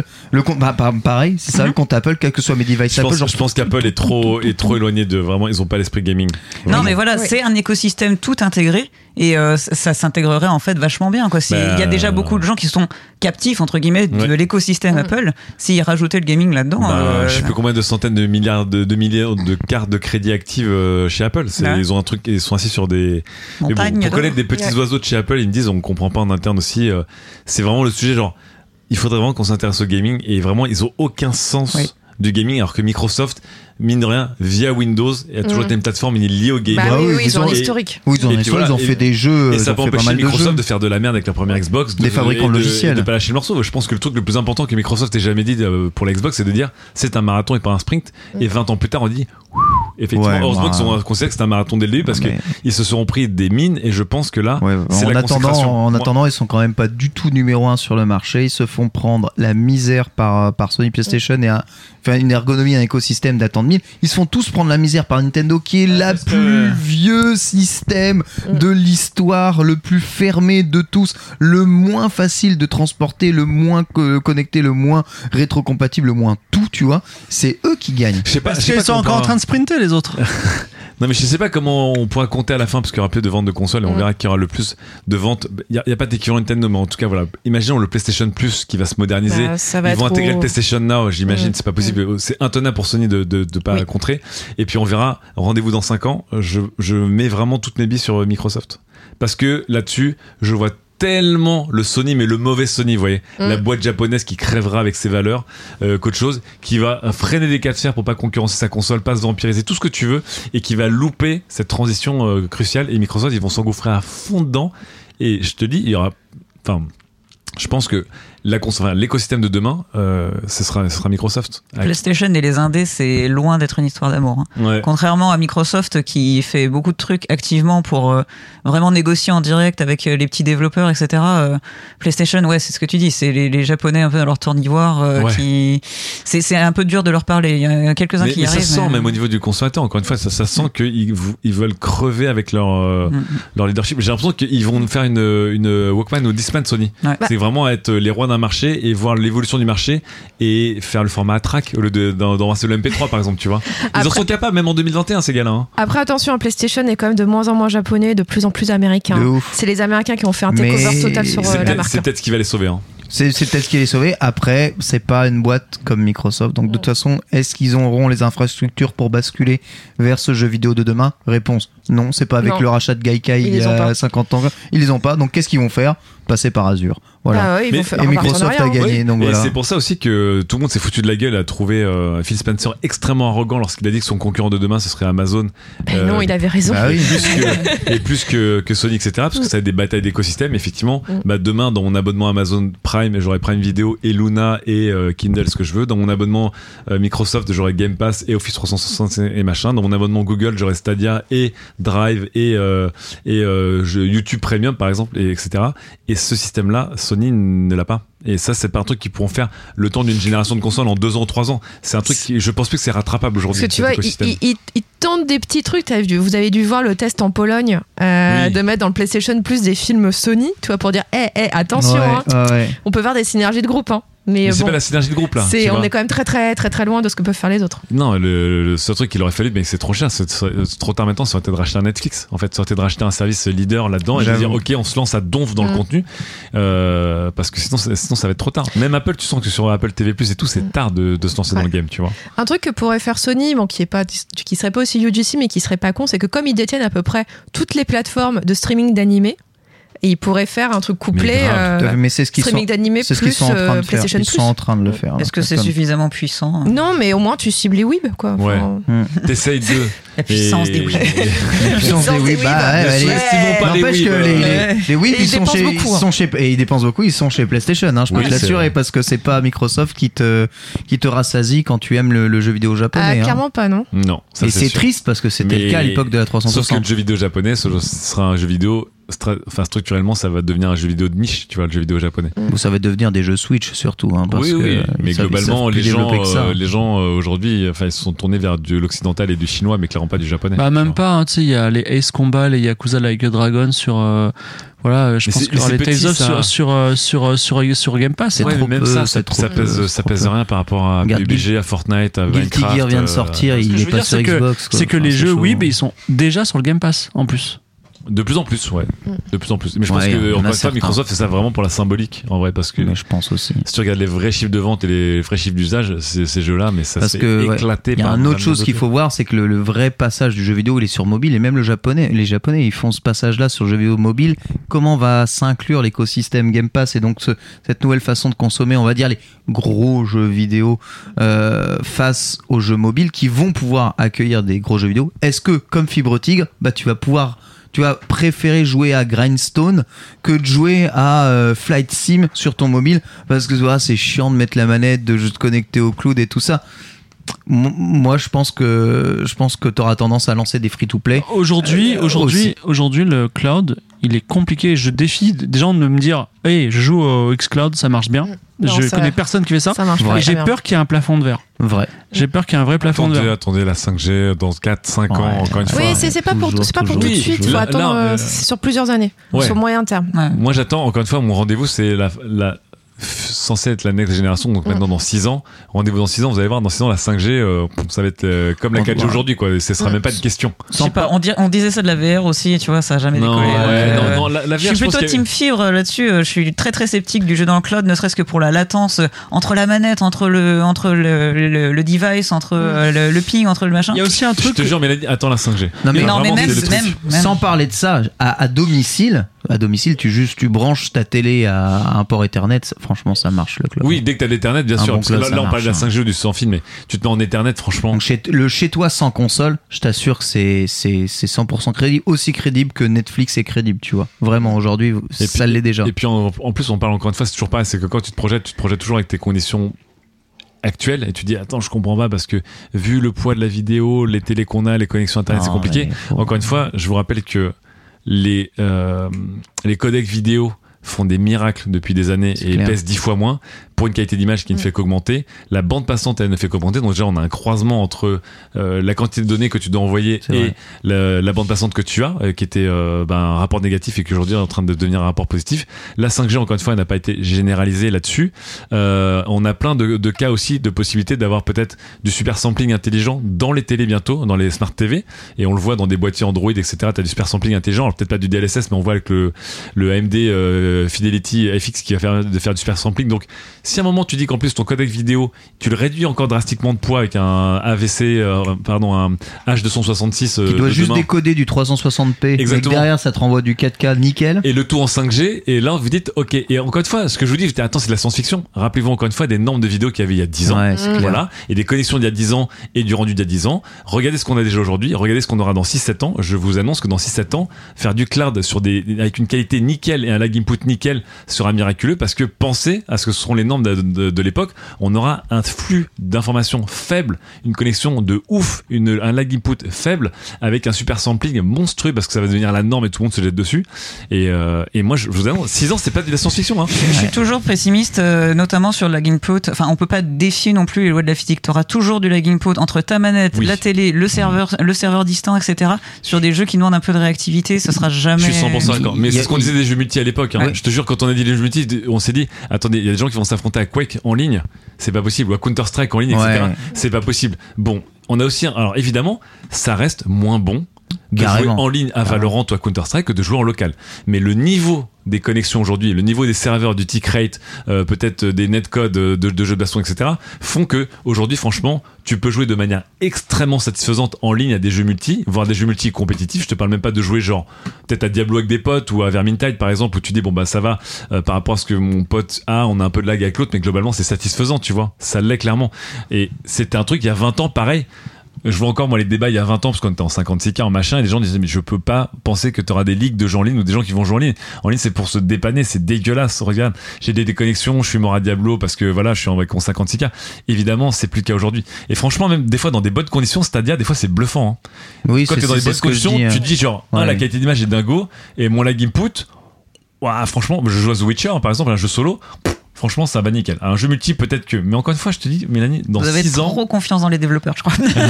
pareil, c'est ça le compte Apple, quel que soit mes devices Je Apple. pense qu'Apple est trop éloigné de vraiment, ils ont pas l'esprit gaming. Non, mais voilà, Ouais. c'est un écosystème tout intégré et ça s'intégrerait en fait vachement bien. Quoi. Il y a déjà beaucoup de gens qui sont captifs entre guillemets de Ouais. l'écosystème Apple. S'ils rajoutaient le gaming là-dedans, Je sais plus combien de centaines de milliards de milliards de cartes de crédit actives chez Apple. Ouais. Ils ont un truc, ils sont assis sur des. Mais montagne pour d'or. connaître des petits oiseaux de chez Apple, ils me disent, on comprend pas en interne aussi. C'est vraiment le sujet, genre, il faudrait vraiment qu'on s'intéresse au gaming et vraiment, ils ont aucun sens. Oui. Du gaming, alors que Microsoft, mine de rien, via Windows, il y a toujours été une plateforme, il est lié au gaming. Bah Ah oui, oui, oui, ils ils ont ont- un historique. Oui, ils ont, Et puis voilà, ils ont fait des jeux. Et ils ça ont peut fait pas empêcher mal de Microsoft jeux. de faire de la merde avec la première Xbox, Des fabricants de logiciels. de pas lâcher le morceau. Je pense que le truc le plus important que Microsoft ait jamais dit pour la Xbox, c'est de dire c'est un marathon et pas un sprint. Et 20 ans plus tard, on dit effectivement, Ouais, heureusement moi- qu'ils ont considéré que c'est un marathon dès le début parce Mais- qu'ils se seront pris des mines et je pense que là, Ouais, c'est la consécration. en Moi- attendant, ils sont quand même pas du tout numéro 1 sur le marché. Ils se font prendre la misère par Sony PlayStation et une ergonomie, un écosystème d'attente 1000. Ils se font tous prendre la misère par Nintendo, qui est la plus vieux système de l'histoire, le plus fermé de tous, le moins facile de transporter, le moins connecté, le moins rétrocompatible, le moins tout, tu vois. C'est eux qui gagnent. Je sais pas, Parce je sais qu'ils pas sont comment encore on en train de sprinter, les autres. Non mais je sais pas comment on pourra compter à la fin parce qu'il y aura plus de ventes de consoles et on verra qui aura le plus de ventes. Il y a pas d'équivalent Nintendo mais en tout cas voilà. Imaginons le PlayStation Plus qui va se moderniser. Bah, ça va Ils vont être intégrer au- le PlayStation Now, j'imagine, c'est pas possible. C'est intenable pour Sony de pas Oui. contrer. Et puis on verra, rendez-vous dans 5 ans. Je mets vraiment toutes mes billes sur Microsoft. Parce que là-dessus, je vois tellement le Sony, mais le mauvais Sony, vous voyez, la boîte japonaise qui crèvera avec ses valeurs, qu'autre chose, qui va freiner des cas de fer pour pas concurrencer sa console, pas se vampiriser, tout ce que tu veux, et qui va louper cette transition cruciale. Et Microsoft, ils vont s'engouffrer à fond dedans. Et je te dis, il y aura, enfin, je pense que l'écosystème de demain, ce sera Microsoft. PlayStation et les indés, c'est loin d'être une histoire d'amour. Hein. Ouais. Contrairement à Microsoft qui fait beaucoup de trucs activement pour vraiment négocier en direct avec les petits développeurs, etc. PlayStation, ouais, c'est ce que tu dis, c'est les Japonais un peu dans leur tour d'ivoire Ouais. qui... C'est un peu dur de leur parler. Il y a quelques-uns qui y Mais ça arrivent. sent, même au niveau du consommateur, encore une fois, ça sent qu'ils veulent crever avec leur leadership. J'ai l'impression qu'ils vont nous faire une Walkman ou Discman Sony. Ouais. C'est vraiment être les rois d'un marché et voir l'évolution du marché et faire le format à track au lieu d'embrasser le MP3 par exemple, tu vois. Ils en Après- sont capables, même en 2021, ces gars-là. Hein. Après, attention, PlayStation est quand même de moins en moins japonais, de plus en plus américain. De ouf. C'est les Américains qui ont fait un Mais takeover total sur C'est la peut-être marque. c'est peut-être ce qui va les sauver. Hein. C'est peut-être ce qui les sauver. Après, c'est pas une boîte comme Microsoft. Donc, de toute façon, est-ce qu'ils auront les infrastructures pour basculer vers ce jeu vidéo de demain? Réponse non, c'est pas avec Non. le rachat de Gaikai Ils il y les ont a pas. 50 ans. Ils les ont pas. Donc, qu'est-ce qu'ils vont faire? Passer par Azure. Voilà. Ah ouais, ils Mais- vont faire Et un Microsoft a partenariat, hein. gagné. Donc, Et voilà. c'est pour ça aussi que tout le monde s'est foutu de la gueule à trouver Phil Spencer extrêmement arrogant lorsqu'il a dit que son concurrent de demain ce serait Amazon. Ben non, il avait raison. Bah oui. Et plus que Sony, etc. Parce que ça a des batailles d'écosystème. Effectivement, bah demain, dans mon abonnement Amazon Prime, j'aurai Prime Video et Luna et Kindle, ce que je veux. Dans mon abonnement Microsoft, j'aurai Game Pass et Office 360 et machin. Dans mon abonnement Google, j'aurai Stadia et Drive et YouTube Premium, par exemple, et etc. Et ce système-là, Sony ne l'a pas. Et ça, c'est pas un truc qu'ils pourront faire le temps d'une génération de consoles en 2 ans ou 3 ans. C'est un truc qui, je pense plus que c'est rattrapable aujourd'hui. Parce que tu cet vois, écosystème. ils tentent des petits trucs. Vous avez dû voir le test en Pologne Oui. de mettre dans le PlayStation Plus des films Sony, tu vois, pour dire, attention, Ouais, hein, ouais. on peut faire des synergies de groupe. Hein. Mais c'est bon, pas la synergie de groupe là. on est quand même très loin de ce que peuvent faire les autres. Non, le seul truc qu'il aurait fallu, mais c'est trop cher, c'est trop tard maintenant, ça aurait été de racheter un Netflix. En fait, ça aurait été de racheter un service leader là-dedans et de dire ok, on se lance à donf dans le contenu, parce que sinon ça va être trop tard. Même Apple, tu sens que sur Apple TV+ et tout, c'est tard de se lancer dans le game, tu vois. Un truc que pourrait faire Sony, bon, qui serait pas aussi UGC, mais qui serait pas con, c'est que comme ils détiennent à peu près toutes les plateformes de streaming d'animés, et ils pourraient faire un truc couplé, mais c'est ce qu'ils streaming d'animé plus PlayStation Plus. Ils sont en train de le faire. Est-ce que c'est suffisamment puissant? Non, mais au moins tu cibles les weebs, quoi. Ouais. T'essayes de... La puissance des weebs. La puissance des weebs. N'empêche que les weebs, ils dépensent beaucoup, ils sont chez PlayStation. Je peux te l'assurer, parce que c'est pas Microsoft qui te rassasie quand tu aimes le jeu vidéo japonais. Clairement pas, non. Non. Et c'est triste, parce que c'était le cas à l'époque de la 360. Sauf que le jeu vidéo japonais, ce sera un jeu vidéo... structurellement, ça va devenir un jeu vidéo de niche, tu vois, le jeu vidéo japonais. Ça va devenir des jeux Switch surtout, parce oui, que mais globalement, les gens aujourd'hui, ils se sont tournés vers l'occidental et du chinois, mais clairement pas du japonais. Même pas, tu sais, il y a les Ace Combat, les Yakuza Like a Dragon sur. Voilà, je pense que les Tales of sur Game Pass. Ouais, mais même ça pèse rien par rapport à PUBG, à Fortnite, à Minecraft. Guilty Gear vient de sortir, il est pas sur Xbox. C'est que les jeux, oui, mais ils sont déjà sur le Game Pass en plus. De plus en plus, ouais. De plus en plus. Mais je pense que, encore une fois, Microsoft fait ça vraiment pour la symbolique, en vrai, parce que. Mais je pense aussi. Si tu regardes les vrais chiffres de vente et les vrais chiffres d'usage, ces jeux-là, mais ça s'est éclaté. Il y a une autre chose qu'il faut voir, c'est que le vrai passage du jeu vidéo, il est sur mobile, et même les Japonais, ils font ce passage-là sur le jeu vidéo mobile. Comment va s'inclure l'écosystème Game Pass et donc cette nouvelle façon de consommer, on va dire, les gros jeux vidéo, face aux jeux mobiles qui vont pouvoir accueillir des gros jeux vidéo. Est-ce que, comme Fibre Tigre, tu vas préférer jouer à Grindstone que de jouer à Flight Sim sur ton mobile, parce que c'est chiant de mettre la manette, de te connecter au cloud et tout ça. Moi, je pense que tu auras tendance à lancer des free-to-play. Aujourd'hui, le cloud, il est compliqué. Je défie des gens de me dire hey, je joue au xCloud, ça marche bien. Je connais personne qui fait ça. Et j'ai peur qu'il y ait un plafond de verre. Vrai. J'ai peur qu'il y ait un vrai plafond de verre. Attendez, la 5G dans 4-5 ans, encore une fois. Oui, c'est pas pour tout de suite. Il faut attendre sur plusieurs années, sur moyen terme. Moi, j'attends, encore une fois, mon rendez-vous, c'est censé être la next génération, donc maintenant dans 6 ans, rendez-vous dans 6 ans, vous allez voir, dans 6 ans la 5G, ça va être comme la 4G aujourd'hui, quoi. Ce sera même pas une question. Je sais pas, on disait ça de la VR aussi, tu vois, ça a jamais décollé. Non, la VR, je suis plutôt team fibre là-dessus, je suis très très sceptique du jeu dans le cloud, ne serait-ce que pour la latence entre la manette, entre le device, entre le ping, entre le machin. Il y a aussi un truc. Je te jure, Mélanie, attends la 5G. Non, mais même sans parler de ça, à domicile, tu branches ta télé à un port Ethernet, franchement ça marche le cloud. Oui, dès que t'as l'Ethernet, bien sûr. Parce que là on parle de la 5G ou du sans fil, mais tu te mets en Ethernet, franchement. Donc chez toi sans console, je t'assure que c'est 100% crédible, aussi crédible que Netflix est crédible, tu vois. Vraiment aujourd'hui, ça l'est déjà. Et puis en plus, on parle encore une fois, c'est toujours pareil, c'est que quand tu te projettes toujours avec tes conditions actuelles et tu dis attends, je comprends pas parce que vu le poids de la vidéo, les télés qu'on a, les connexions internet, c'est compliqué. Encore une fois, je vous rappelle que les codecs vidéo font des miracles depuis des années et pèsent 10 fois moins pour une qualité d'image qui ne fait qu'augmenter. La bande passante, elle ne fait qu'augmenter. Donc déjà, on a un croisement entre la quantité de données que tu dois envoyer et la bande passante que tu as, qui était un rapport négatif et qui aujourd'hui est en train de devenir un rapport positif. La 5G, encore une fois, elle n'a pas été généralisée là-dessus. On a plein de cas aussi, de possibilités d'avoir peut-être du super sampling intelligent dans les télés bientôt, dans les smart TV. Et on le voit dans des boîtiers Android, etc. Tu as du super sampling intelligent. Alors peut-être pas du DLSS, mais on voit avec le AMD Fidelity FX qui va faire du super sampling. Donc si à un moment tu dis qu'en plus ton codec vidéo tu le réduis encore drastiquement de poids avec un AVC un H266 qui doit juste décoder du 360p. Exactement. Et derrière ça te renvoie du 4K nickel et le tout en 5G. Et là vous dites ok, et encore une fois ce que je vous dis, attends, c'est de la science-fiction. Rappelez-vous encore une fois des nombres de vidéos qu'il y avait il y a 10 ans, voilà, et des connexions d'il y a 10 ans et du rendu d'il y a 10 ans. Regardez ce qu'on a déjà aujourd'hui, regardez ce qu'on aura dans 6-7 ans. Je vous annonce que dans 6-7 ans, faire du cloud avec une qualité nickel et un lag input nickel sera miraculeux, parce que pensez à ce que seront les normes de l'époque. On aura un flux d'informations faible, une connexion de ouf, un lag input faible, avec un super sampling monstrueux, parce que ça va devenir la norme et tout le monde se jette dessus. Et moi, je vous annonce, 6 ans, c'est pas de la science-fiction. Hein. Je suis toujours pessimiste, notamment sur le lag input. Enfin, on peut pas défier non plus les lois de la physique. Tu auras toujours du lag input entre ta manette, la télé, le serveur distant, etc. Sur des jeux qui demandent un peu de réactivité, ce sera jamais. Je suis 100% d'accord. Mais c'est ce qu'on disait des jeux multi à l'époque. Hein. Ouais. Je te jure, quand on a dit les jeux multi, on s'est dit attendez, il y a des gens qui vont s'affronter confronter à Quake en ligne, c'est pas possible, ou à Counter-Strike en ligne, etc. Ouais. C'est pas possible. Bon, on a aussi, alors évidemment, ça reste moins bon de Carrément. jouer en ligne à Valorant ou à Counter-Strike que de jouer en local. Mais le niveau des connexions aujourd'hui, le niveau des serveurs, du tick rate, peut-être des netcodes de jeux de baston, etc., font que aujourd'hui, franchement, tu peux jouer de manière extrêmement satisfaisante en ligne à des jeux multi, voire des jeux multi compétitifs. Je te parle même pas de jouer genre peut-être à Diablo avec des potes ou à Vermintide par exemple, où tu dis bon bah ça va par rapport à ce que mon pote a, on a un peu de lag avec l'autre, mais globalement c'est satisfaisant, tu vois. Ça l'est clairement. Et c'était un truc il y a 20 ans pareil. Je vois encore moi les débats il y a 20 ans parce qu'on était en 56K en machin et les gens disaient mais je peux pas penser que tu auras des ligues de gens en ligne ou des gens qui vont jouer en ligne. En ligne c'est pour se dépanner, c'est dégueulasse. Regarde, j'ai des déconnexions, je suis mort à Diablo parce que voilà, je suis avec mon 56K. Évidemment, c'est plus le cas aujourd'hui. Et franchement même des fois dans des bonnes conditions, Stadia des fois c'est bluffant. Hein. Oui, Quand t'es dans des bonnes conditions, tu te dis genre Ouais. la qualité d'image est dingo et mon lag input, ouah, franchement, je joue à The Witcher par exemple, un jeu solo. Franchement, ça va nickel. Un jeu multi, peut-être que. Mais encore une fois, je te dis, Mélanie, dans Vous avez 6 ans. trop confiance dans les développeurs, je crois.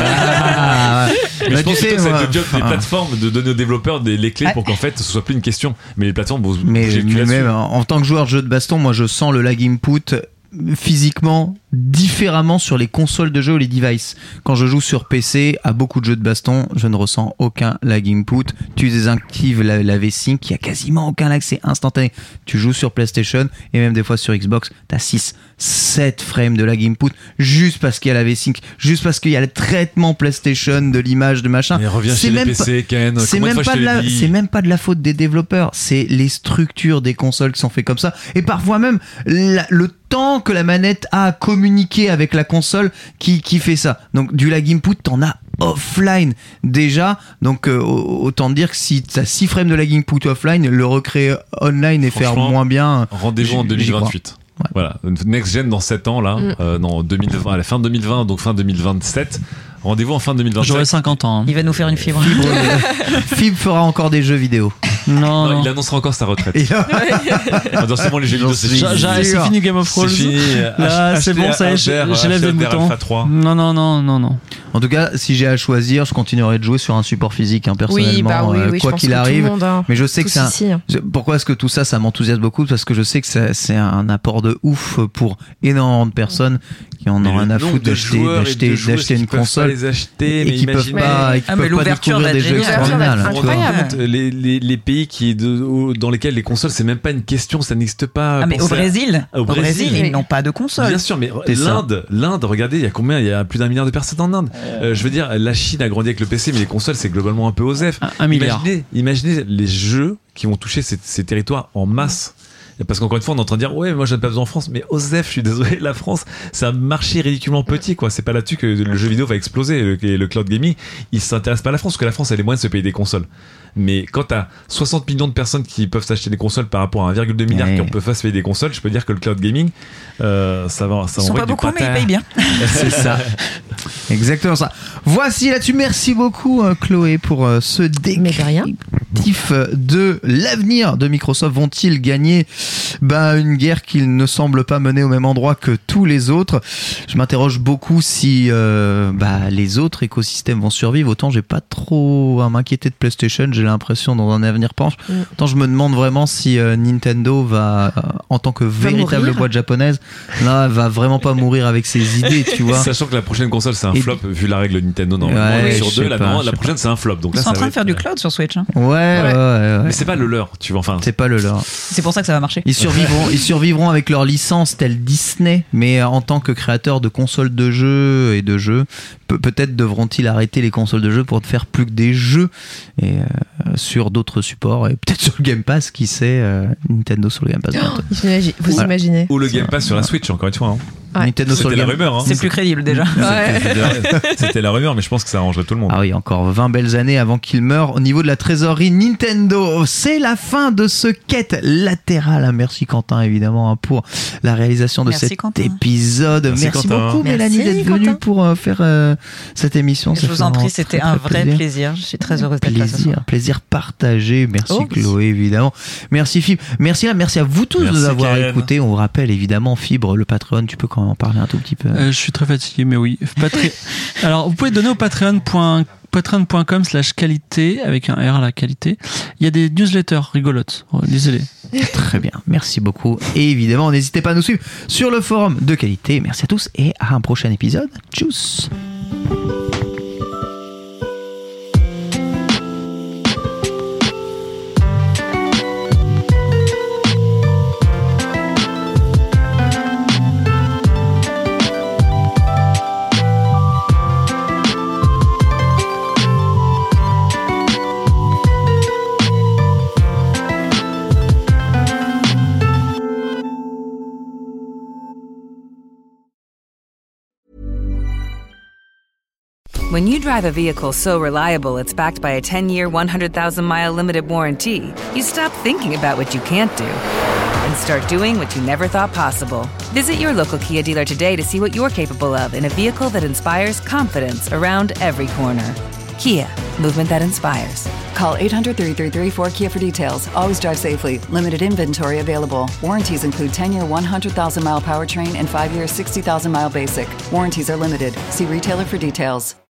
Ah, Mais bah, je pense tu que sais, ça va moi, être le job des enfin, plateformes de donner aux développeurs les clés pour qu'en fait ce soit plus une question. Mais les plateformes vont Mais bouger le cul là-dessus. même en tant que joueur de jeu de baston, moi je sens le lag input physiquement différemment sur les consoles de jeu ou les devices. Quand je joue sur PC à beaucoup de jeux de baston, je ne ressens aucun lag input. Tu désactives la V-Sync, il y a quasiment aucun lag, c'est instantané. Tu joues sur PlayStation et même des fois sur Xbox, t'as 6-7 frames de lag input juste parce qu'il y a la V-Sync, juste parce qu'il y a le traitement PlayStation de l'image de machin. Mais reviens C'est chez les même PC, Ken. c'est Combien de même, fois pas je de te la, l'ai dit c'est même pas de la faute des développeurs, c'est les structures des consoles qui sont faites comme ça. Et parfois même le temps que la manette a à communiquer avec la console qui fait ça. Donc du lag input, t'en as offline déjà. Donc autant dire que si t'as 6 frames de lag input offline, le recréer online et faire Franchement, moins bien. Rendez-vous en j'y crois. 2028. Ouais. Voilà, next gen dans 7 ans là, non 2020, à la fin 2020, donc fin 2027. Rendez-vous en fin 2027. J'aurai 50 ans. Hein. Il va nous faire une fibre. Fib fera encore des jeux vidéo. Non, Non, non. il annoncera encore sa retraite. Et Dans seulement les jeux vidéo, c'est fini. C'est fini Game of Thrones. C'est fini. Là, c'est bon, ça y est, j'élève les boutons. Alpha 3. Non. En tout cas, si j'ai à choisir, je continuerai de jouer sur un support physique, hein, personnellement, Oui, bah oui, quoi je pense qu'il que arrive. tout le monde, hein, Mais je sais que tous c'est un... ici, hein. Pourquoi est-ce que tout ça, ça m'enthousiasme beaucoup? Parce que je sais que c'est un apport de ouf pour énormément de personnes qui en ont rien à foutre d'acheter une console les acheter, et mais qui peuvent imaginez- pas, et qui Ah, mais peuvent pas l'ouverture découvrir va des être jeux géniale. extraordinaires. L'ouverture va être tu vois. incroyable. Les pays dans lesquels les consoles c'est même pas une question, ça n'existe pas. Ah, mais au Pensez à- Brésil, Au Brésil, ils n'ont pas de console. Bien sûr, mais C'est ça. l'Inde, regardez, il y a combien? Il y a plus d'1 milliard de personnes en Inde. Je veux dire, la Chine a grandi avec le PC, mais les consoles, c'est globalement un peu OSEF. 1 milliard. Imaginez les jeux qui vont toucher ces territoires en masse. Parce qu'encore une fois, on est en train de dire, ouais, moi, j'en ai pas besoin en France, mais OSEF, je suis désolé, la France, c'est un marché ridiculement petit, quoi. C'est pas là-dessus que le jeu vidéo va exploser. Le cloud gaming, il s'intéresse pas à la France, parce que la France, elle est moyenne de se payer des consoles. Mais quand t'as 60 millions de personnes qui peuvent s'acheter des consoles par rapport à 1,2 milliard Ouais. qui ne peuvent pas se payer des consoles, je peux dire que le cloud gaming, ça Ils sont envoie pas du beaucoup, mais ils patin. payent bien. C'est ça. Exactement ça. Voici là-dessus. Merci beaucoup, Chloé, pour ce Mais de rien. descriptif de l'avenir de Microsoft. Vont-ils gagner une guerre qu'ils ne semblent pas mener au même endroit que tous les autres? Je m'interroge beaucoup si les autres écosystèmes vont survivre. Autant j'ai pas trop à m'inquiéter de PlayStation, j'ai l'impression dans un avenir proche. Autant je me demande vraiment si Nintendo va, en tant que véritable mourir. boîte japonaise, là, va vraiment pas mourir avec ses idées, tu vois. Sachant que la prochaine console c'est un Et- flop vu la règle Nintendo normalement. Ouais, sur je sais deux, là, pas, non, je la sais prochaine c'est un flop. Donc Ils là, sont en ça train va de faire être- du cloud sur Switch. Hein. Ouais. Mais c'est pas le leur, tu vois. Enfin, C'est pas le leur. C'est pour ça que ça va marcher. Ils survivront avec leur licence telle Disney, mais en tant que créateurs de consoles de jeux et de jeux, peut-être devront-ils arrêter les consoles de jeux pour ne faire plus que des jeux et sur d'autres supports et peut-être sur le Game Pass, qui sait, Nintendo sur le Game Pass. bientôt. Vous Voilà. imaginez ou le Game Pass sur la Switch, encore une fois. Hein. Ouais. Nintendo sur C'était le la Game rumeur. Hein. C'est plus crédible déjà. Ouais. C'était la rumeur, mais je pense que ça arrangerait tout le monde. Ah oui, encore 20 belles années avant qu'il meure. Au niveau de la trésorerie Nintendo, c'est la fin de ce quête latérale. Merci Quentin, évidemment, pour la réalisation de Merci, cet Quentin. épisode. Merci, Merci Quentin. beaucoup, Merci, Mélanie, d'être venue Quentin. pour faire cette émission. Je Ça vous fait en prie, vraiment c'était très, un très vrai plaisir. Je suis très heureuse d'être là ce soir. Plaisir partagé. Merci Oh, oui. Chloé, évidemment. Merci Fibre. Merci à vous tous de Merci, nous avoir Karen. écoutés. On vous rappelle évidemment, Fibre, le Patreon, tu peux quand en parler un tout petit peu. Je suis très fatigué, mais oui. Alors, vous pouvez donner au patreon.com/qualité, avec un R à la qualité. Il y a des newsletters rigolotes. Lisez-les. Très bien, merci beaucoup. Et évidemment, n'hésitez pas à nous suivre sur le forum de qualité. Merci à tous et à un prochain épisode. Tchuss. When you drive a vehicle so reliable it's backed by a 10-year, 100,000-mile limited warranty, you stop thinking about what you can't do and start doing what you never thought possible. Visit your local Kia dealer today to see what you're capable of in a vehicle that inspires confidence around every corner. Kia, movement that inspires. Call 800-333-4KIA for details. Always drive safely. Limited inventory available. Warranties include 10-year, 100,000-mile powertrain and 5-year, 60,000-mile basic. Warranties are limited. See retailer for details.